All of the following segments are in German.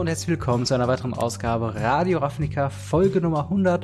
herzlich willkommen zu einer weiteren Ausgabe Radio Ravnica, Folge Nummer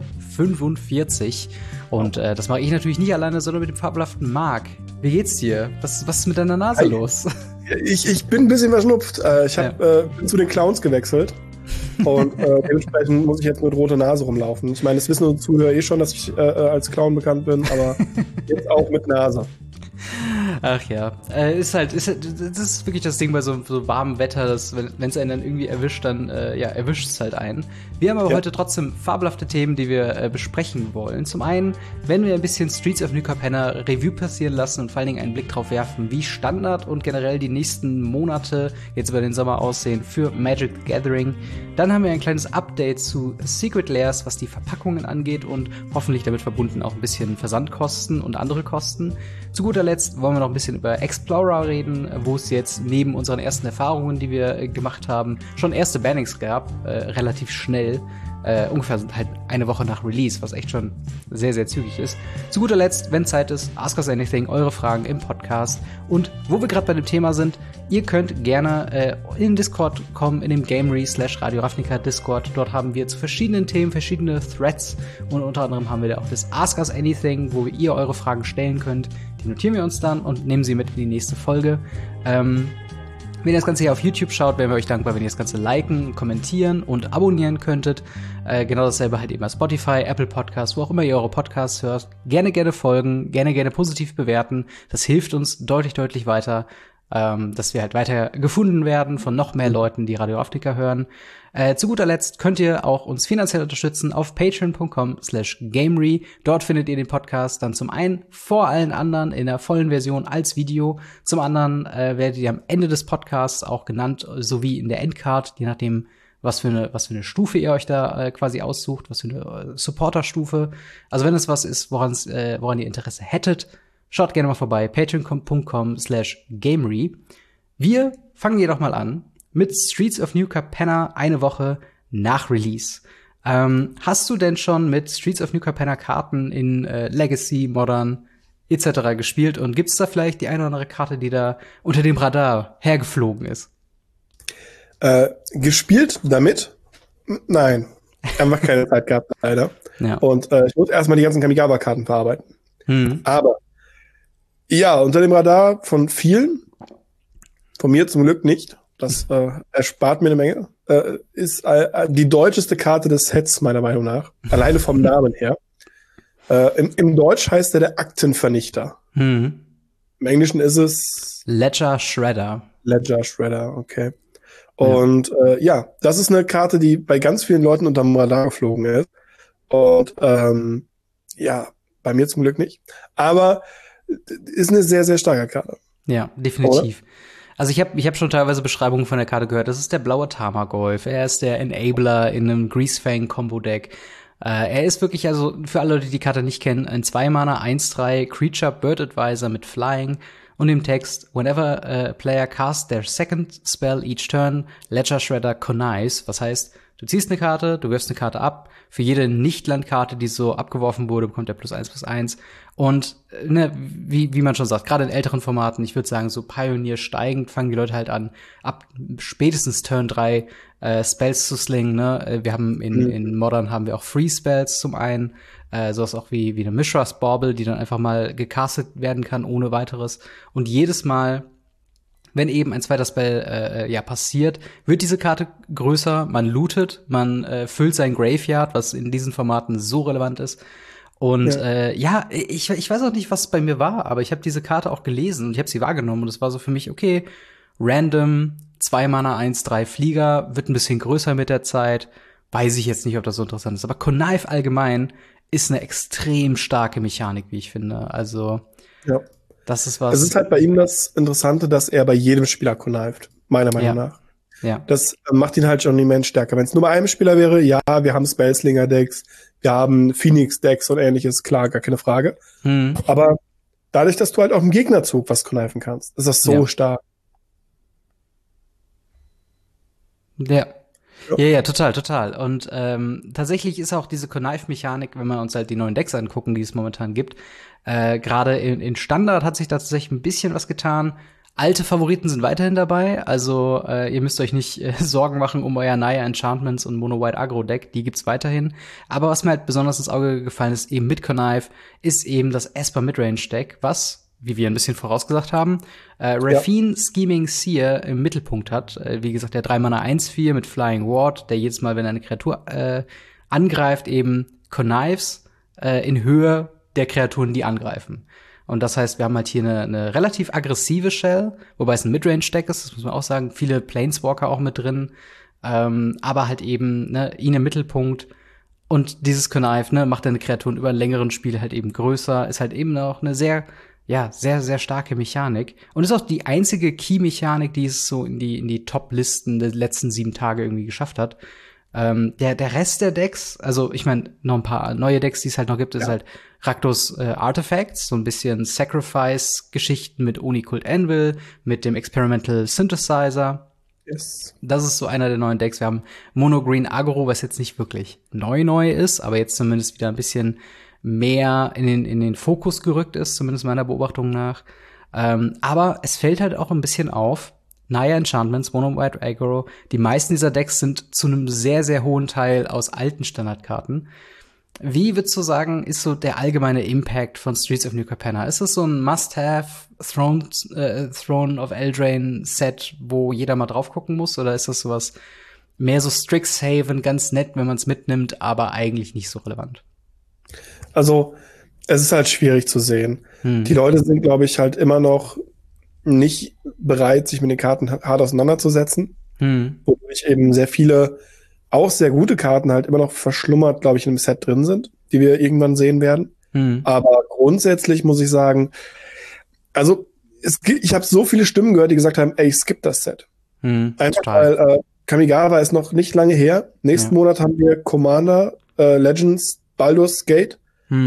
145. Und das mache ich natürlich nicht alleine, sondern mit dem fabelhaften Marc. Wie geht's dir? Was ist mit deiner Nase los? Ich bin ein bisschen verschnupft. Ich bin zu den Clowns gewechselt. Und dementsprechend muss ich jetzt mit roter Nase rumlaufen. Ich meine, das wissen unsere Zuhörer schon, dass ich als Clown bekannt bin, aber jetzt auch mit Nase. Ach ja, das ist wirklich das Ding bei so warmem Wetter, dass wenn es einen dann irgendwie erwischt, dann erwischt es halt einen. Wir haben aber heute trotzdem fabelhafte Themen, die wir besprechen wollen. Zum einen werden wir ein bisschen Streets of New Capenna Revue passieren lassen und vor allen Dingen einen Blick drauf werfen, wie Standard und generell die nächsten Monate jetzt über den Sommer aussehen für Magic the Gathering. Dann haben wir ein kleines Update zu Secret Lairs, was die Verpackungen angeht und hoffentlich damit verbunden auch ein bisschen Versandkosten und andere Kosten. Zu guter Letzt wollen wir noch ein bisschen über Explorer reden, wo es jetzt neben unseren ersten Erfahrungen, die wir gemacht haben, schon erste Bannings gab, relativ schnell. Ungefähr halt eine Woche nach Release, was echt schon sehr, sehr zügig ist. Zu guter Letzt, wenn Zeit ist, Ask Us Anything, eure Fragen im Podcast. Und wo wir gerade bei dem Thema sind, ihr könnt gerne in den Discord kommen, in dem Gamery/Radio Ravnica Discord. Dort haben wir zu verschiedenen Themen verschiedene Threads und unter anderem haben wir da auch das Ask Us Anything, wo ihr eure Fragen stellen könnt. Die notieren wir uns dann und nehmen sie mit in die nächste Folge. Wenn ihr das Ganze hier auf YouTube schaut, wären wir euch dankbar, wenn ihr das Ganze liken, kommentieren und abonnieren könntet. Genau dasselbe halt eben bei Spotify, Apple Podcasts, wo auch immer ihr eure Podcasts hört. Gerne folgen, gerne positiv bewerten. Das hilft uns deutlich weiter, dass wir halt weiter gefunden werden von noch mehr Leuten, die Radio Ravnica hören. Zu guter Letzt könnt ihr auch uns finanziell unterstützen auf patreon.com/gamery. Dort findet ihr den Podcast dann zum einen vor allen anderen in der vollen Version als Video. Zum anderen werdet ihr am Ende des Podcasts auch genannt, sowie in der Endcard, je nachdem, was für eine Stufe ihr euch da quasi aussucht, was für eine Supporter-Stufe. Also wenn es was ist, woran ihr Interesse hättet, schaut gerne mal vorbei, patreon.com/gamery. Wir fangen jedoch mal an mit Streets of New Capenna eine Woche nach Release. Hast du denn schon mit Streets of New Capenna Karten in Legacy, Modern etc. gespielt? Und gibt's da vielleicht die eine oder andere Karte, die da unter dem Radar hergeflogen ist? Gespielt damit? Nein. Einfach keine Zeit gehabt, leider. Ja. Und ich muss erstmal die ganzen Kamigawa-Karten verarbeiten. Aber ja, unter dem Radar von vielen, von mir zum Glück nicht. Das erspart mir eine Menge. Ist die deutscheste Karte des Sets, meiner Meinung nach. Alleine vom Namen her. Im Deutsch heißt der Aktenvernichter. Im Englischen ist es Ledger Shredder. Ledger Shredder, okay. Und das ist eine Karte, die bei ganz vielen Leuten unterm Radar geflogen ist. Und bei mir zum Glück nicht. Aber ist eine sehr, sehr starke Karte. Ja, definitiv. Oder? Also ich hab schon teilweise Beschreibungen von der Karte gehört. Das ist der blaue Tarmogoyf. Er ist der Enabler in einem Greasefang-Combo-Deck. Er ist wirklich, also für alle Leute, die die Karte nicht kennen, ein 2-Mana 1/3 Creature Bird Advisor mit Flying und dem Text: Whenever a player casts their second spell each turn, Ledger Shredder connives. Was heißt, du ziehst eine Karte, du wirfst eine Karte ab. Für jede Nicht-Landkarte, die so abgeworfen wurde, bekommt er +1/+1. Und wie man schon sagt, gerade in älteren Formaten, ich würde sagen, so Pioneer steigend, fangen die Leute halt an, ab spätestens Turn 3 Spells zu slingen. Ne? Wir haben in Modern haben wir auch Free Spells zum einen, sowas auch wie eine Mishra's Bauble, die dann einfach mal gecastet werden kann ohne weiteres. Und jedes Mal, wenn eben ein zweiter Spell passiert, wird diese Karte größer, man lootet, man füllt sein Graveyard, was in diesen Formaten so relevant ist. Und ich weiß auch nicht, was bei mir war, aber ich habe diese Karte auch gelesen und ich habe sie wahrgenommen und es war so für mich, okay, random, 2 Mana 1/3 Flieger, wird ein bisschen größer mit der Zeit, weiß ich jetzt nicht, ob das so interessant ist. Aber Connive allgemein ist eine extrem starke Mechanik, wie ich finde. Also das ist was. Es ist halt bei ihm das Interessante, dass er bei jedem Spieler connived, meiner Meinung nach. Ja. Das macht ihn halt schon immens stärker. Wenn es nur bei einem Spieler wäre, ja, wir haben Spellslinger-Decks, wir haben Phoenix-Decks und ähnliches, klar, gar keine Frage. Aber dadurch, dass du halt auch im Gegnerzug was conniven kannst, ist das so stark. Ja, total. Und tatsächlich ist auch diese Connive-Mechanik, wenn wir uns halt die neuen Decks angucken, die es momentan gibt, gerade in Standard hat sich da tatsächlich ein bisschen was getan. Alte Favoriten sind weiterhin dabei, also ihr müsst euch nicht Sorgen machen um euer Naya Enchantments und Mono White Aggro Deck, die gibt's weiterhin. Aber was mir halt besonders ins Auge gefallen ist, eben mit Connive, ist eben das Esper Midrange Deck, was, wie wir ein bisschen vorausgesagt haben, Raffine Scheming Seer im Mittelpunkt hat. Wie gesagt, der 3-Mana 1/4 mit Flying Ward, der jedes Mal, wenn eine Kreatur angreift, eben Connives in Höhe der Kreaturen, die angreifen. Und das heißt, wir haben halt hier eine relativ aggressive Shell, wobei es ein Midrange-Deck ist, das muss man auch sagen. Viele Planeswalker auch mit drin, aber halt eben ihn im Mittelpunkt. Und dieses Connive macht deine Kreaturen über einen längeren Spiel halt eben größer. Ist halt eben auch eine sehr, sehr starke Mechanik. Und ist auch die einzige Key-Mechanik, die es so in die Top-Listen der letzten 7 Tage irgendwie geschafft hat. Der Rest der Decks, also ich meine, noch ein paar neue Decks, die es halt noch gibt, ist halt Rakdos Artifacts, so ein bisschen Sacrifice-Geschichten mit Oni-Kult Anvil, mit dem Experimental Synthesizer. Yes. Das ist so einer der neuen Decks. Wir haben Mono Green Aggro, was jetzt nicht wirklich neu ist, aber jetzt zumindest wieder ein bisschen mehr in den Fokus gerückt ist, zumindest meiner Beobachtung nach. Aber es fällt halt auch ein bisschen auf, Naya Enchantments, Mono White Aggro, die meisten dieser Decks sind zu einem sehr, sehr hohen Teil aus alten Standardkarten. Wie würdest du sagen, ist so der allgemeine Impact von Streets of New Capenna? Ist es so ein Must-Have Throne of Eldraine Set, wo jeder mal drauf gucken muss? Oder ist das sowas mehr so Strixhaven, ganz nett, wenn man es mitnimmt, aber eigentlich nicht so relevant? Also, es ist halt schwierig zu sehen. Die Leute sind, glaube ich, halt immer noch nicht bereit, sich mit den Karten hart auseinanderzusetzen. Wodurch eben sehr viele, auch sehr gute Karten halt immer noch verschlummert, glaube ich, in einem Set drin sind, die wir irgendwann sehen werden. Aber grundsätzlich muss ich sagen, also ich habe so viele Stimmen gehört, die gesagt haben, ey, ich skipp das Set. Einfach weil Kamigawa ist noch nicht lange her. Nächsten Monat haben wir Commander, Legends, Baldur's Gate,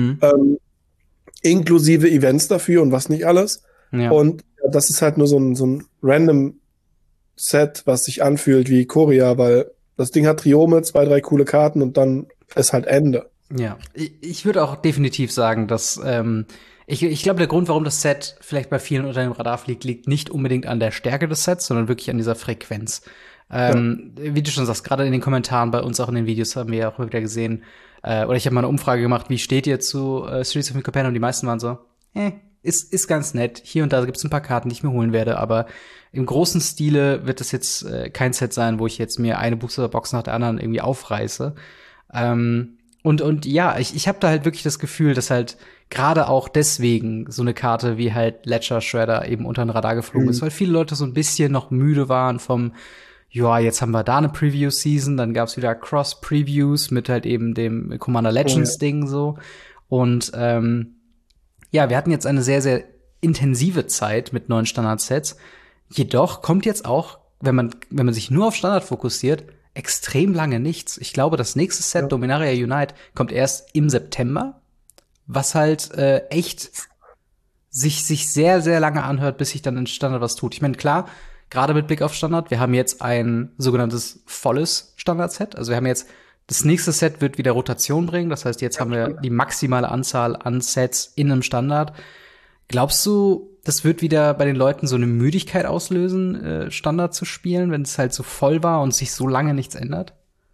inklusive Events dafür und was nicht alles. Ja. Und das ist halt nur so ein random Set, was sich anfühlt wie Korea, weil das Ding hat Triome, 2, 3 coole Karten und dann ist halt Ende. Ja, ich würde auch definitiv sagen, dass ich glaube, der Grund, warum das Set vielleicht bei vielen unter dem Radar fliegt, liegt nicht unbedingt an der Stärke des Sets, sondern wirklich an dieser Frequenz. Wie du schon sagst, gerade in den Kommentaren bei uns auch in den Videos haben wir ja auch wieder gesehen, oder ich habe mal eine Umfrage gemacht, wie steht ihr zu Streets of New Capenna? Und die meisten waren so, ist ganz nett. Hier und da gibt's ein paar Karten, die ich mir holen werde, aber im großen Stile wird das jetzt kein Set sein, wo ich jetzt mir eine Booster-Box nach der anderen irgendwie aufreiße. Und ja, ich habe da halt wirklich das Gefühl, dass halt gerade auch deswegen so eine Karte wie halt Ledger Shredder eben unter den Radar geflogen ist, weil viele Leute so ein bisschen noch müde waren vom jetzt haben wir da eine Preview-Season, dann gab's wieder Cross-Previews mit halt eben dem Commander Legends-Ding so. Und wir hatten jetzt eine sehr, sehr intensive Zeit mit neuen Standardsets. Jedoch kommt jetzt auch, wenn man sich nur auf Standard fokussiert, extrem lange nichts. Ich glaube, das nächste Set, Dominaria Unite, kommt erst im September, was halt echt sich sehr, sehr lange anhört, bis sich dann in Standard was tut. Ich meine, klar, gerade mit Blick auf Standard, wir haben jetzt ein sogenanntes volles Standardset. Also wir haben jetzt das nächste Set wird wieder Rotation bringen. Das heißt, jetzt haben wir die maximale Anzahl an Sets in einem Standard. Glaubst du, das wird wieder bei den Leuten so eine Müdigkeit auslösen, Standard zu spielen, wenn es halt so voll war und sich so lange nichts ändert?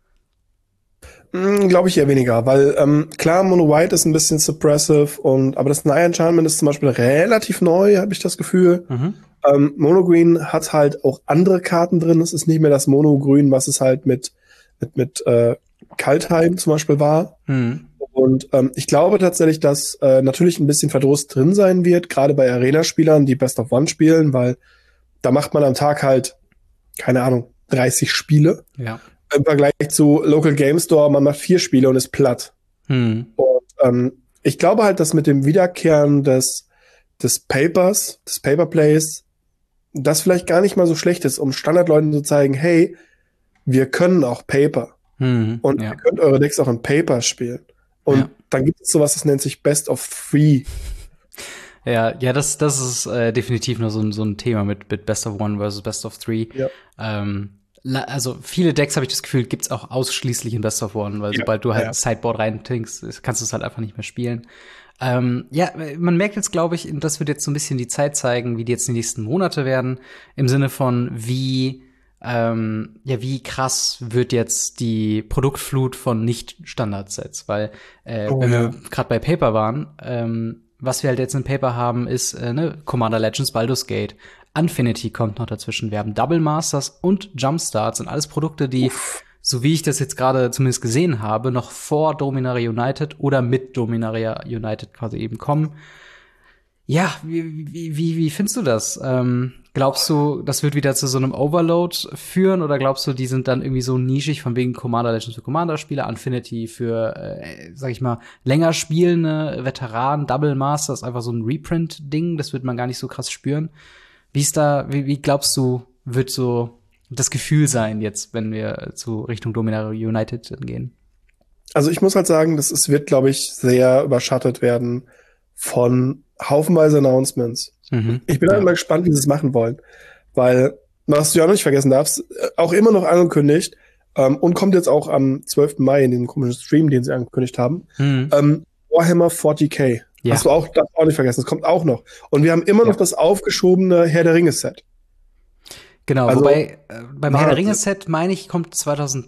Glaube ich eher weniger, weil klar, Mono White ist ein bisschen suppressive aber das Naya Enchantment ist zum Beispiel relativ neu, habe ich das Gefühl. Mono Green hat halt auch andere Karten drin. Es ist nicht mehr das Mono Grün, was es halt mit Kaltheim zum Beispiel war. Und ich glaube tatsächlich, dass natürlich ein bisschen Verdruss drin sein wird, gerade bei Arena-Spielern, die Best of One spielen, weil da macht man am Tag halt, keine Ahnung, 30 Spiele. Ja. Im Vergleich zu Local Game Store, man macht 4 Spiele und ist platt. Und ich glaube halt, dass mit dem Wiederkehren des Papers, des Paperplays, das vielleicht gar nicht mal so schlecht ist, um Standardleuten zu zeigen, hey, wir können auch Paper. Und ihr könnt eure Decks auch in Paper spielen. Und dann gibt es sowas, das nennt sich Best of 3. Ja, das ist definitiv nur so ein Thema mit Best of One versus Best of 3. Ja. Also viele Decks, habe ich das Gefühl, gibt's auch ausschließlich in Best of One, weil sobald du halt Sideboard reintinkst, kannst du es halt einfach nicht mehr spielen. Ja, man merkt jetzt, glaube ich, das wird jetzt so ein bisschen die Zeit zeigen, wie die jetzt die nächsten Monate werden, im Sinne von wie krass wird jetzt die Produktflut von Nicht-Standard-Sets, weil wenn wir gerade bei Paper waren, was wir halt jetzt in Paper haben, ist Commander Legends, Baldur's Gate, Unfinity kommt noch dazwischen, wir haben Double Masters und Jumpstart, sind alles Produkte, die so wie ich das jetzt gerade zumindest gesehen habe, noch vor Dominaria United oder mit Dominaria United quasi eben kommen. Ja, wie findest du das? Glaubst du, das wird wieder zu so einem Overload führen oder glaubst du, die sind dann irgendwie so nischig von wegen Commander Legends für Commander-Spieler, Infinity für, sag ich mal, länger spielende Veteranen, Double Masters, einfach so ein Reprint-Ding, das wird man gar nicht so krass spüren. Wie glaubst du, wird so das Gefühl sein jetzt, wenn wir zu Richtung Dominaria United gehen? Also ich muss halt sagen, es wird, glaube ich, sehr überschattet werden von haufenweise Announcements. Ich bin halt mal gespannt, wie sie es machen wollen. Weil, was du ja noch nicht vergessen darfst, auch immer noch angekündigt, und kommt jetzt auch am 12. Mai in den komischen Stream, den sie angekündigt haben, Warhammer 40k. Ja. Hast du auch, darfst auch nicht vergessen, das kommt auch noch. Und wir haben immer noch das aufgeschobene Herr der Ringe-Set. Genau, also, wobei beim Herr der Ringe-Set, meine ich, kommt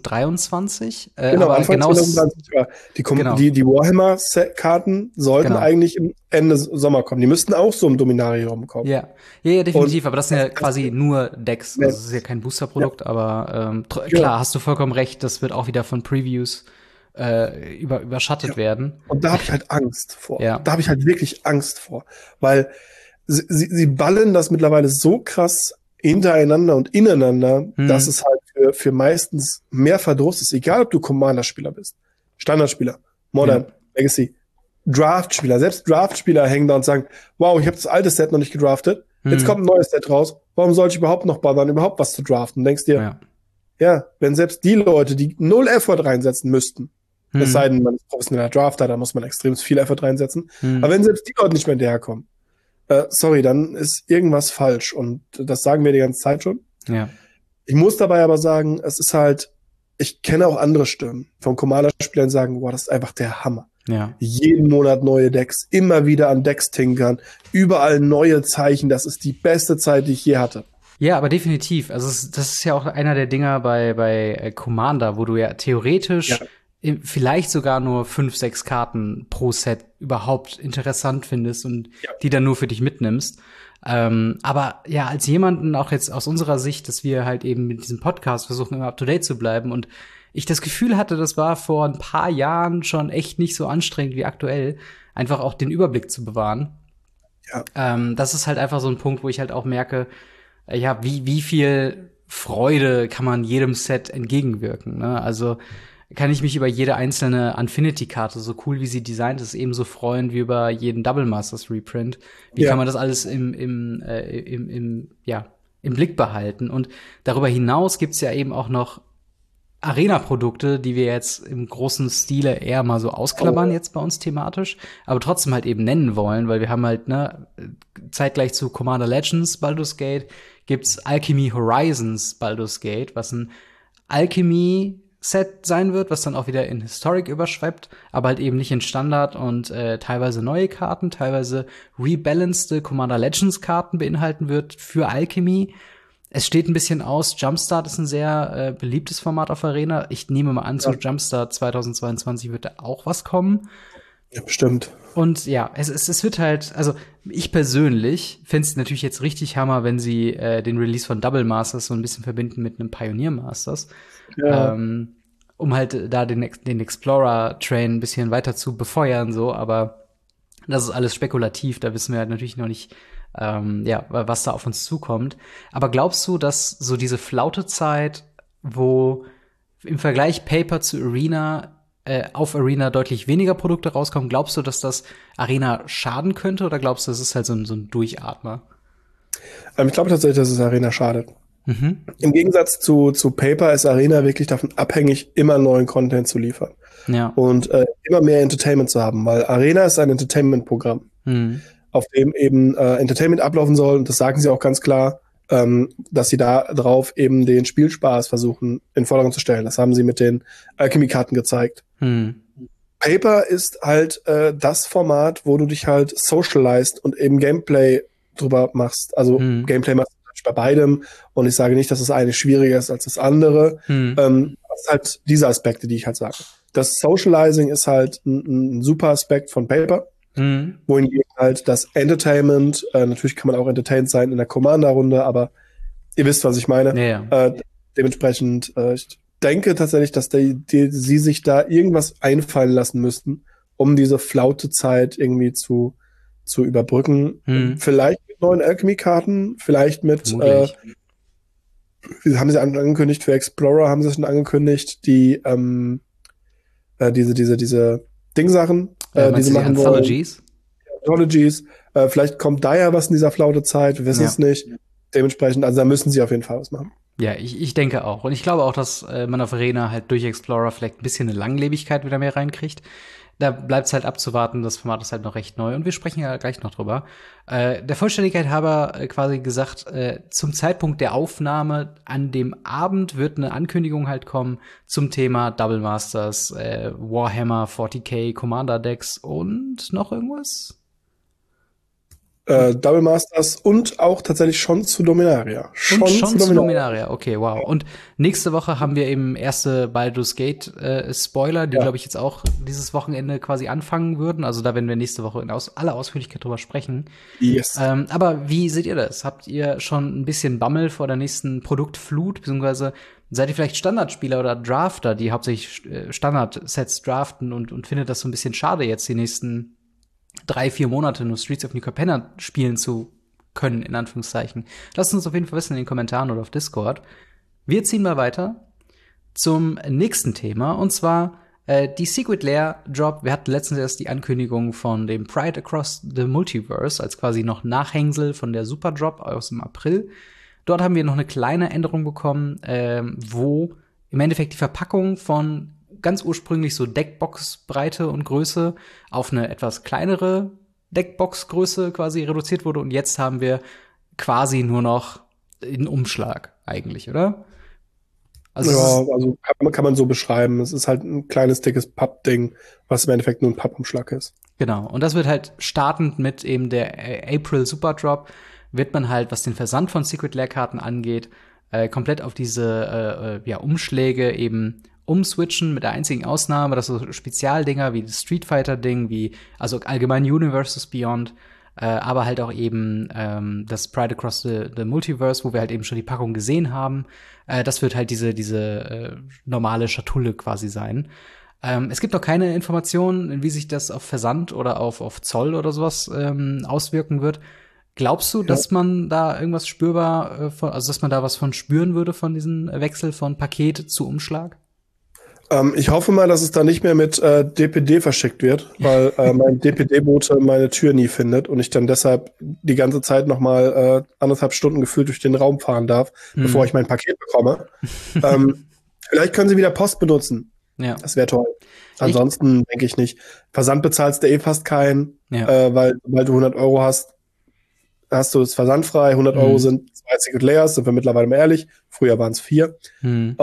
2023. Genau, Anfang 2023. Die Warhammer-Karten sollten eigentlich im Ende Sommer kommen. Die müssten auch so im Dominarium kommen. Ja, definitiv. Aber das sind ja quasi nur Decks. Also das ist ja kein Booster-Produkt, aber klar, hast du vollkommen recht. Das wird auch wieder von Previews überschattet werden. Und da habe ich halt Angst vor. Ja. Da habe ich halt wirklich Angst vor. Weil sie ballen das mittlerweile so krass hintereinander und ineinander, dass es halt für meistens mehr Verdruss ist, egal ob du Commander-Spieler bist, Standardspieler, Modern, Legacy, Draft-Spieler, selbst Draft-Spieler hängen da und sagen, wow, ich habe das alte Set noch nicht gedraftet, jetzt kommt ein neues Set raus, warum soll ich überhaupt noch bothern, überhaupt was zu draften? Und denkst dir, wenn selbst die Leute, die null Effort reinsetzen müssten, es sei denn, man ist professioneller Drafter, da muss man extrem viel Effort reinsetzen, aber wenn selbst die Leute nicht mehr hinterherkommen, sorry, dann ist irgendwas falsch. Und das sagen wir die ganze Zeit schon. Ja. Ich muss dabei aber sagen, es ist halt, ich kenne auch andere Stimmen von Commander-Spielern, sagen, boah, das ist einfach der Hammer. Ja. Jeden Monat neue Decks, immer wieder an Decks tinkern, überall neue Zeichen, das ist die beste Zeit, die ich je hatte. Ja, aber definitiv. Also das ist ja auch einer der Dinger bei Commander, wo du ja theoretisch vielleicht sogar nur 5, 6 Karten pro Set überhaupt interessant findest und die dann nur für dich mitnimmst. Aber ja, als jemanden auch jetzt aus unserer Sicht, dass wir halt eben mit diesem Podcast versuchen, immer up-to-date zu bleiben und ich das Gefühl hatte, das war vor ein paar Jahren schon echt nicht so anstrengend wie aktuell, einfach auch den Überblick zu bewahren. Ja. Das ist halt einfach so ein Punkt, wo ich halt auch merke, wie viel Freude kann man jedem Set entgegenwirken, ne? Also kann ich mich über jede einzelne Infinity-Karte, so cool wie sie designt ist, ebenso freuen wie über jeden Double Masters Reprint. Wie kann man das alles im Blick behalten? Und darüber hinaus gibt's ja eben auch noch Arena-Produkte, die wir jetzt im großen Stile eher mal so ausklammern jetzt bei uns thematisch, aber trotzdem halt eben nennen wollen, weil wir haben halt, zeitgleich zu Commander Legends Baldur's Gate gibt's Alchemy Horizons Baldur's Gate, was ein Alchemy-Set sein wird, was dann auch wieder in Historic überschwappt, aber halt eben nicht in Standard und teilweise neue Karten, teilweise rebalanced Commander Legends Karten beinhalten wird für Alchemy. Es steht ein bisschen aus, Jumpstart ist ein sehr beliebtes Format auf Arena. Ich nehme mal an, zu Jumpstart 2022 wird da auch was kommen. Ja, bestimmt. Und ja, es wird halt, also ich persönlich fände es natürlich jetzt richtig Hammer, wenn sie den Release von Double Masters so ein bisschen verbinden mit einem Pioneer Masters. Ja. Um halt da den Explorer-Train ein bisschen weiter zu befeuern, so, aber das ist alles spekulativ, da wissen wir halt natürlich noch nicht, was da auf uns zukommt. Aber glaubst du, dass so diese Flautezeit, wo im Vergleich Paper zu Arena auf Arena deutlich weniger Produkte rauskommen, glaubst du, dass das Arena schaden könnte oder glaubst du, das ist halt so ein Durchatmer? Ich glaube tatsächlich, dass es Arena schadet. Im Gegensatz zu Paper ist Arena wirklich davon abhängig, immer neuen Content zu liefern. Ja. Und immer mehr Entertainment zu haben, weil Arena ist ein Entertainment-Programm, auf dem eben Entertainment ablaufen soll. Und das sagen sie auch ganz klar, dass sie da drauf eben den Spielspaß versuchen in den Vordergrund zu stellen. Das haben sie mit den Alchemy-Karten gezeigt. Paper ist halt das Format, wo du dich halt socialized und eben Gameplay drüber machst. Also Gameplay machst du bei beidem und ich sage nicht, dass das eine schwieriger ist als das andere. Das ist halt diese Aspekte, die ich halt sage. Das Socializing ist halt ein super Aspekt von Paper, wohingegen halt das Entertainment, natürlich kann man auch entertained sein in der Commander-Runde, aber ihr wisst, was ich meine. Ja. Dementsprechend, ich denke tatsächlich, dass sie sich da irgendwas einfallen lassen müssten, um diese Flautezeit irgendwie zu überbrücken. Vielleicht mit neuen Alchemy-Karten, vielleicht mit, haben sie angekündigt, für Explorer haben sie schon angekündigt, die, diese Ding-Sachen, die sie machen wollen. Anthologies. Vielleicht kommt da ja was in dieser Flautezeit, wir wissen es nicht. Dementsprechend, also da müssen sie auf jeden Fall was machen. Ja, ich denke auch. Und ich glaube auch, dass man auf Arena halt durch Explorer vielleicht ein bisschen eine Langlebigkeit wieder mehr reinkriegt. Da bleibt es halt abzuwarten, das Format ist halt noch recht neu und wir sprechen ja gleich noch drüber. Der Vollständigkeit halber quasi gesagt, zum Zeitpunkt der Aufnahme an dem Abend wird eine Ankündigung halt kommen zum Thema Double Masters, Warhammer 40k, Commander Decks und noch irgendwas? Double Masters und auch tatsächlich schon zu Dominaria. Schon zu Dominaria, okay, wow. Und nächste Woche haben wir eben erste Baldur's Gate Spoiler, die, glaube ich, jetzt auch dieses Wochenende quasi anfangen würden. Also da werden wir nächste Woche in aller Ausführlichkeit drüber sprechen. Yes. Aber wie seht ihr das? Habt ihr schon ein bisschen Bammel vor der nächsten Produktflut? Beziehungsweise seid ihr vielleicht Standardspieler oder Drafter, die hauptsächlich Standard-Sets draften und findet das so ein bisschen schade, jetzt die nächsten 3-4 Monate nur Streets of New Capenna spielen zu können, in Anführungszeichen. Lasst uns auf jeden Fall wissen in den Kommentaren oder auf Discord. Wir ziehen mal weiter zum nächsten Thema, und zwar die Secret Lair Drop. Wir hatten letztens erst die Ankündigung von dem Pride Across the Multiverse als quasi noch Nachhängsel von der Super Drop aus dem April. Dort haben wir noch eine kleine Änderung bekommen, wo im Endeffekt die Verpackung von ganz ursprünglich so Deckbox-Breite und Größe auf eine etwas kleinere Deckbox-Größe quasi reduziert wurde. Und jetzt haben wir quasi nur noch einen Umschlag eigentlich, oder? Also ja, also kann man so beschreiben. Es ist halt ein kleines, dickes Pappding, was im Endeffekt nur ein Pappumschlag ist. Genau. Und das wird halt startend mit eben der April Super Drop, wird man halt, was den Versand von Secret Lair-Karten angeht, komplett auf diese Umschläge eben umswitchen, mit der einzigen Ausnahme, dass so Spezialdinger wie das Street Fighter-Ding, also allgemein Universes Beyond, aber halt auch eben das Pride Across the Multiverse, wo wir halt eben schon die Packung gesehen haben. Das wird halt diese normale Schatulle quasi sein. Es gibt noch keine Informationen, wie sich das auf Versand oder auf Zoll oder sowas auswirken wird. Glaubst du, dass man da irgendwas spürbar dass man da was von spüren würde von diesem Wechsel von Paket zu Umschlag? Ich hoffe mal, dass es da nicht mehr mit DPD verschickt wird, weil mein DPD-Bote meine Tür nie findet und ich dann deshalb die ganze Zeit noch mal 1,5 Stunden gefühlt durch den Raum fahren darf, bevor ich mein Paket bekomme. Vielleicht können sie wieder Post benutzen. Ja. Das wäre toll. Ansonsten denke ich nicht. Versand bezahlst du fast keinen, weil du 100 € hast du es versandfrei. 100 € sind 2 Secret Layers, sind wir mittlerweile mal ehrlich. Früher waren es 4. Und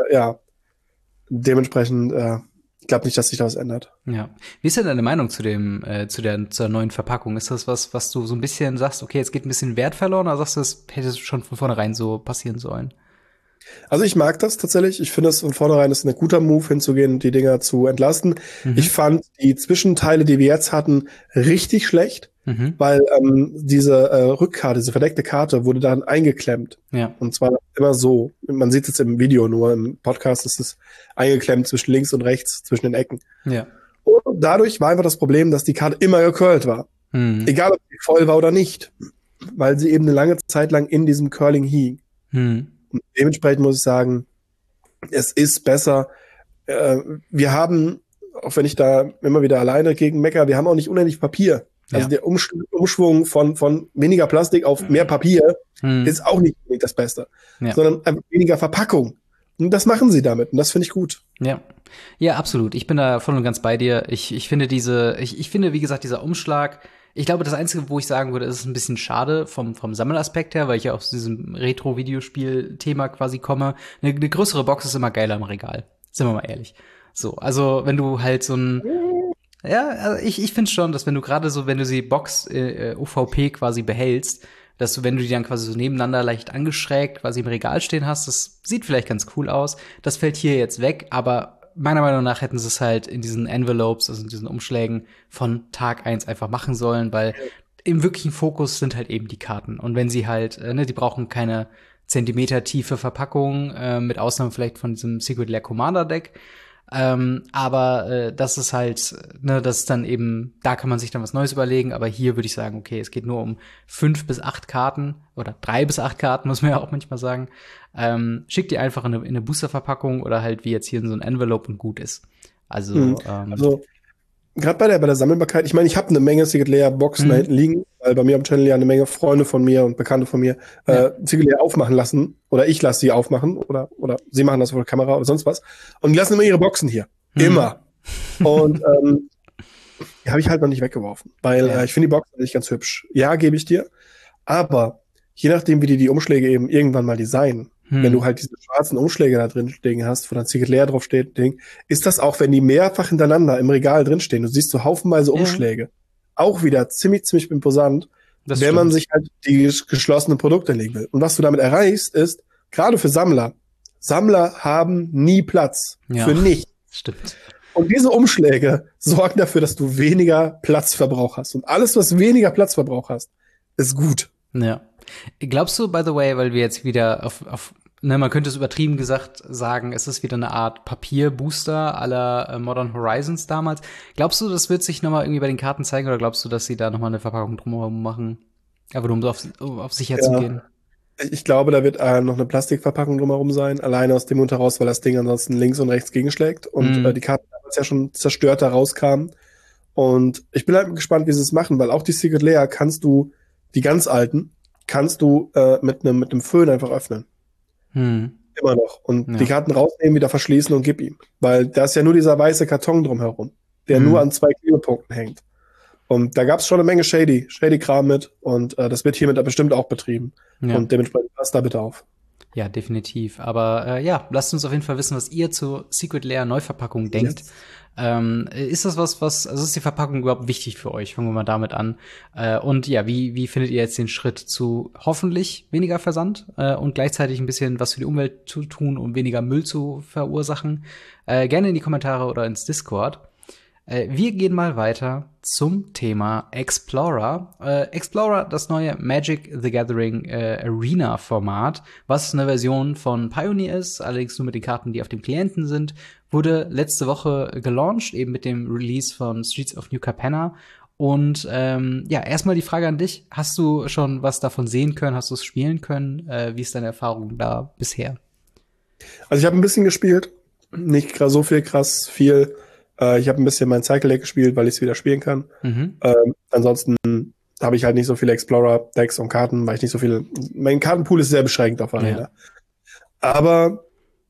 dementsprechend, ich glaube nicht, dass sich da was ändert. Ja. Wie ist denn deine Meinung zur neuen Verpackung? Ist das was du so ein bisschen sagst, okay, jetzt geht ein bisschen Wert verloren, oder sagst du, das hätte schon von vornherein so passieren sollen? Also ich mag das tatsächlich. Ich finde es von vornherein ist ein guter Move, hinzugehen und die Dinger zu entlasten. Ich fand die Zwischenteile, die wir jetzt hatten, richtig schlecht, weil diese Rückkarte, diese verdeckte Karte wurde dann eingeklemmt. Ja. Und zwar immer so. Man sieht es jetzt im Video nur, im Podcast ist es eingeklemmt zwischen links und rechts, zwischen den Ecken. Ja. Und dadurch war einfach das Problem, dass die Karte immer gecurlt war. Egal, ob sie voll war oder nicht. Weil sie eben eine lange Zeit lang in diesem Curling hing. Und dementsprechend muss ich sagen, es ist besser. Wir haben, auch wenn ich da immer wieder alleine gegen mecker, wir haben auch nicht unendlich Papier. Also der Umschwung von weniger Plastik auf mehr Papier ist auch nicht das Beste, sondern einfach weniger Verpackung. Und das machen sie damit und das finde ich gut. Ja, absolut. Ich bin da voll und ganz bei dir. Ich finde, wie gesagt, dieser Umschlag, ich glaube, das Einzige, wo ich sagen würde, ist es ein bisschen schade vom Sammelaspekt her, weil ich ja aus diesem Retro-Videospiel-Thema quasi komme. Eine größere Box ist immer geiler im Regal. Sind wir mal ehrlich. So, also wenn du halt so ein ja, also ich finde schon, dass wenn du gerade so, wenn du die Box UVP quasi behältst, dass du, wenn du die dann quasi so nebeneinander leicht angeschrägt quasi im Regal stehen hast, das sieht vielleicht ganz cool aus. Das fällt hier jetzt weg, aber meiner Meinung nach hätten sie es halt in diesen Envelopes, also in diesen Umschlägen von Tag 1 einfach machen sollen, weil im wirklichen Fokus sind halt eben die Karten. Und wenn sie halt, die brauchen keine Zentimeter tiefe Verpackung, mit Ausnahme vielleicht von diesem Secret Lair Commander Deck. Aber das ist halt, das ist dann eben, da kann man sich dann was Neues überlegen, aber hier würde ich sagen, okay, es geht nur um 5 bis 8 Karten oder 3 bis 8 Karten, muss man ja auch manchmal sagen. Schickt die einfach in eine Boosterverpackung oder halt wie jetzt hier in so ein Envelope und gut ist. Also, also gerade bei der Sammelbarkeit, ich meine, ich habe eine Menge Secret Lair Boxen da hinten liegen, weil bei mir am Channel ja eine Menge Freunde von mir und Bekannte von mir Secret Lair aufmachen lassen oder ich lasse sie aufmachen oder sie machen das vor der Kamera oder sonst was und die lassen immer ihre Boxen hier. Immer. Und die habe ich halt noch nicht weggeworfen, weil ich finde die Boxen nicht ganz hübsch. Ja, gebe ich dir. Aber je nachdem, wie die Umschläge eben irgendwann mal designen, wenn du halt diese schwarzen Umschläge da drin stehen hast, wo dann Secret Lair drauf steht, ist das auch, wenn die mehrfach hintereinander im Regal drin stehen, du siehst so haufenweise Umschläge, auch wieder ziemlich imposant, wenn man sich halt die geschlossenen Produkte legen will. Und was du damit erreichst, ist, gerade für Sammler haben nie Platz. Für nichts. Stimmt. Und diese Umschläge sorgen dafür, dass du weniger Platzverbrauch hast. Und alles, was weniger Platzverbrauch hast, ist gut. Ja. Glaubst du, by the way, weil wir jetzt wieder man könnte es übertrieben gesagt sagen, es ist wieder eine Art Papierbooster à la Modern Horizons damals. Glaubst du, das wird sich nochmal irgendwie bei den Karten zeigen oder glaubst du, dass sie da nochmal eine Verpackung drumherum machen? Einfach nur um auf sicher zu gehen. Ich glaube, da wird noch eine Plastikverpackung drumherum sein, alleine aus dem Grund heraus, weil das Ding ansonsten links und rechts gegenschlägt und die Karten damals ja schon zerstört da rauskamen. Und ich bin halt gespannt, wie sie es machen, weil auch die Secret Lair die ganz alten, kannst du mit einem Föhn einfach öffnen. Immer noch. Und die Karten rausnehmen, wieder verschließen und gib ihm. Weil da ist ja nur dieser weiße Karton drumherum, der nur an 2 Klebepunkten hängt. Und da gab es schon eine Menge Shady-Kram mit und das wird hiermit bestimmt auch betrieben. Ja. Und dementsprechend passt da bitte auf. Ja, definitiv. Aber lasst uns auf jeden Fall wissen, was ihr zur Secret Lair Neuverpackung denkt. Ist das also ist die Verpackung überhaupt wichtig für euch? Fangen wir mal damit an. Und ja, wie findet ihr jetzt den Schritt zu hoffentlich weniger Versand und gleichzeitig ein bisschen was für die Umwelt zu tun, um weniger Müll zu verursachen? Gerne in die Kommentare oder ins Discord. Wir gehen mal weiter zum Thema Explorer. Explorer, das neue Magic the Gathering Arena Format, was eine Version von Pioneer ist, allerdings nur mit den Karten, die auf dem Klienten sind, wurde letzte Woche gelauncht, eben mit dem Release von Streets of New Capenna. Und erstmal die Frage an dich. Hast du schon was davon sehen können? Hast du es spielen können? Wie ist deine Erfahrung da bisher? Also ich habe ein bisschen gespielt. Nicht so viel. Ich habe ein bisschen mein Cycle Deck gespielt, weil ich es wieder spielen kann. Ansonsten habe ich halt nicht so viele Explorer-Decks und Karten, weil ich nicht so viele. Mein Kartenpool ist sehr beschränkt auf Arena. Ja. Aber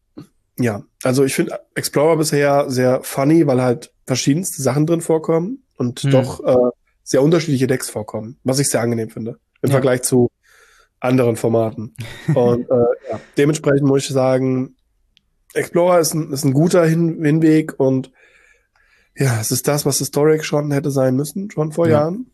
ja, also ich finde Explorer bisher sehr funny, weil halt verschiedenste Sachen drin vorkommen und doch sehr unterschiedliche Decks vorkommen, was ich sehr angenehm finde im Vergleich zu anderen Formaten. Und dementsprechend muss ich sagen, Explorer ist ein guter Hinweg und ja, es ist das, was Historic schon hätte sein müssen, schon vor Jahren.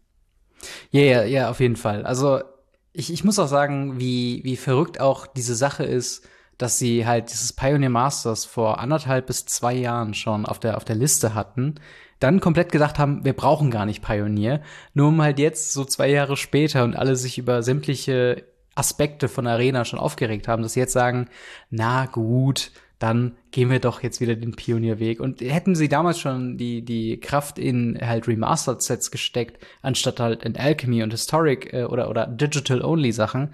Ja, auf jeden Fall. Also ich muss auch sagen, wie verrückt auch diese Sache ist, dass sie halt dieses Pioneer Masters vor 1,5 bis 2 Jahren schon auf der Liste hatten, dann komplett gedacht haben, wir brauchen gar nicht Pioneer, nur um halt jetzt so 2 Jahre später und alle sich über sämtliche Aspekte von Arena schon aufgeregt haben, dass sie jetzt sagen, na gut, dann gehen wir doch jetzt wieder den Pionierweg. Und hätten sie damals schon die Kraft in halt Remastered-Sets gesteckt, anstatt halt in Alchemy und Historic oder Digital-Only-Sachen,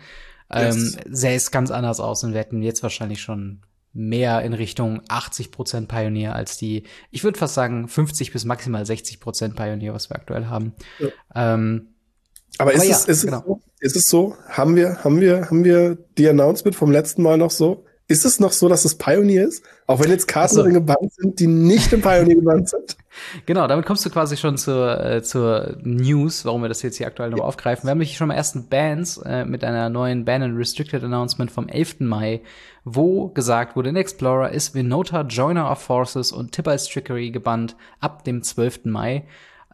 sähe es ganz anders aus und wir hätten jetzt wahrscheinlich schon mehr in Richtung 80% Pioneer als die, ich würde fast sagen, 50 bis maximal 60% Pioneer, was wir aktuell haben. Ja. Aber ist es so? Haben wir die Announcement vom letzten Mal noch so? Ist es noch so, dass es Pioneer ist? Auch wenn jetzt Karten drin gebannt sind, die nicht im Pioneer gebannt sind? Genau, damit kommst du quasi schon zur News, warum wir das jetzt hier aktuell noch aufgreifen. Wir haben nämlich schon mal ersten Bans mit einer neuen Ban and Restricted Announcement vom 11. Mai, wo gesagt wurde, in Explorer ist Venota, Joiner of Forces und Tibalt's Trickery gebannt ab dem 12. Mai.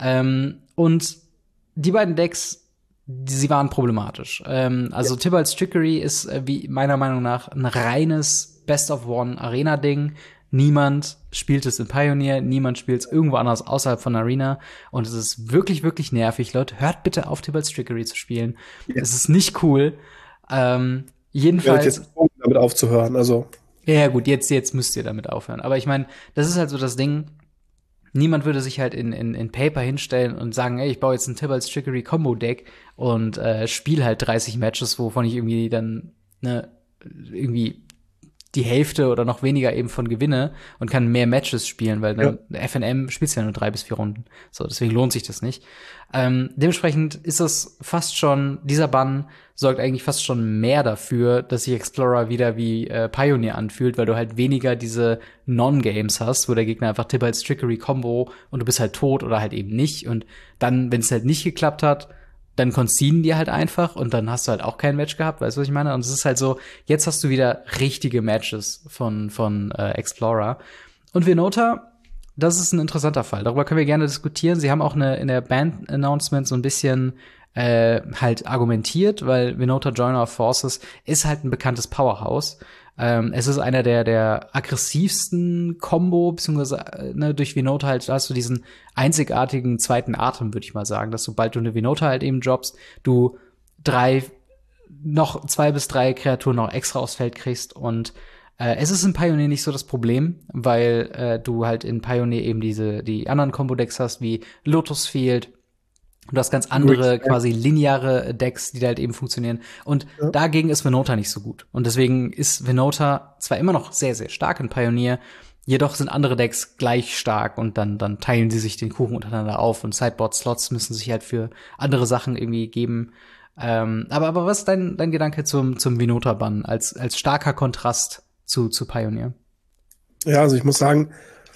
Und die beiden Decks, sie waren problematisch. Tibalt's Trickery ist wie meiner Meinung nach ein reines Best-of-One-Arena-Ding. Niemand spielt es in Pioneer, niemand spielt es irgendwo anders außerhalb von Arena. Und es ist wirklich, wirklich nervig. Leute, hört bitte auf, Tibalt's Trickery zu spielen. Es ist nicht cool. Jedenfalls. Ich jetzt damit aufzuhören, also. Ja, gut, jetzt müsst ihr damit aufhören. Aber ich meine, das ist halt so das Ding. Niemand würde sich halt in Paper hinstellen und sagen, ey, ich baue jetzt ein Tibalt's Trickery Combo Deck und spiele halt 30 Matches, wovon ich irgendwie dann irgendwie die Hälfte oder noch weniger eben von gewinne und kann mehr Matches spielen, weil dann FNM spielt ja nur 3 bis 4 Runden. So, deswegen lohnt sich das nicht. Dementsprechend ist das fast schon, dieser Bann sorgt eigentlich fast schon mehr dafür, dass sich Explorer wieder wie Pioneer anfühlt, weil du halt weniger diese Non-Games hast, wo der Gegner einfach Tibalt's Trickery Combo und du bist halt tot oder halt eben nicht. Und dann, wenn es halt nicht geklappt hat, dann conceden die halt einfach und dann hast du halt auch kein Match gehabt, weißt du, was ich meine? Und es ist halt so, jetzt hast du wieder richtige Matches von Explorer. Und Venota, das ist ein interessanter Fall. Darüber können wir gerne diskutieren. Sie haben auch in der Band-Announcement so ein bisschen halt argumentiert, weil Venota Joiner of Forces ist halt ein bekanntes Powerhouse. Es ist einer der aggressivsten Combo, beziehungsweise durch Venota halt, da hast du diesen einzigartigen zweiten Atem, würde ich mal sagen, dass sobald du eine Venota halt eben droppst, du 2 bis 3 Kreaturen noch extra aufs Feld kriegst. Und es ist in Pioneer nicht so das Problem, weil du halt in Pioneer eben die anderen Combo-Decks hast, wie Lotus Field. Du hast ganz andere, quasi lineare Decks, die da halt eben funktionieren. Und dagegen ist Venota nicht so gut. Und deswegen ist Venota zwar immer noch sehr, sehr stark in Pioneer, jedoch sind andere Decks gleich stark und dann teilen sie sich den Kuchen untereinander auf und Sideboard-Slots müssen sich halt für andere Sachen irgendwie geben. Aber was ist dein Gedanke zum Venota-Bann als starker Kontrast zu Pioneer? Ja, also ich muss sagen,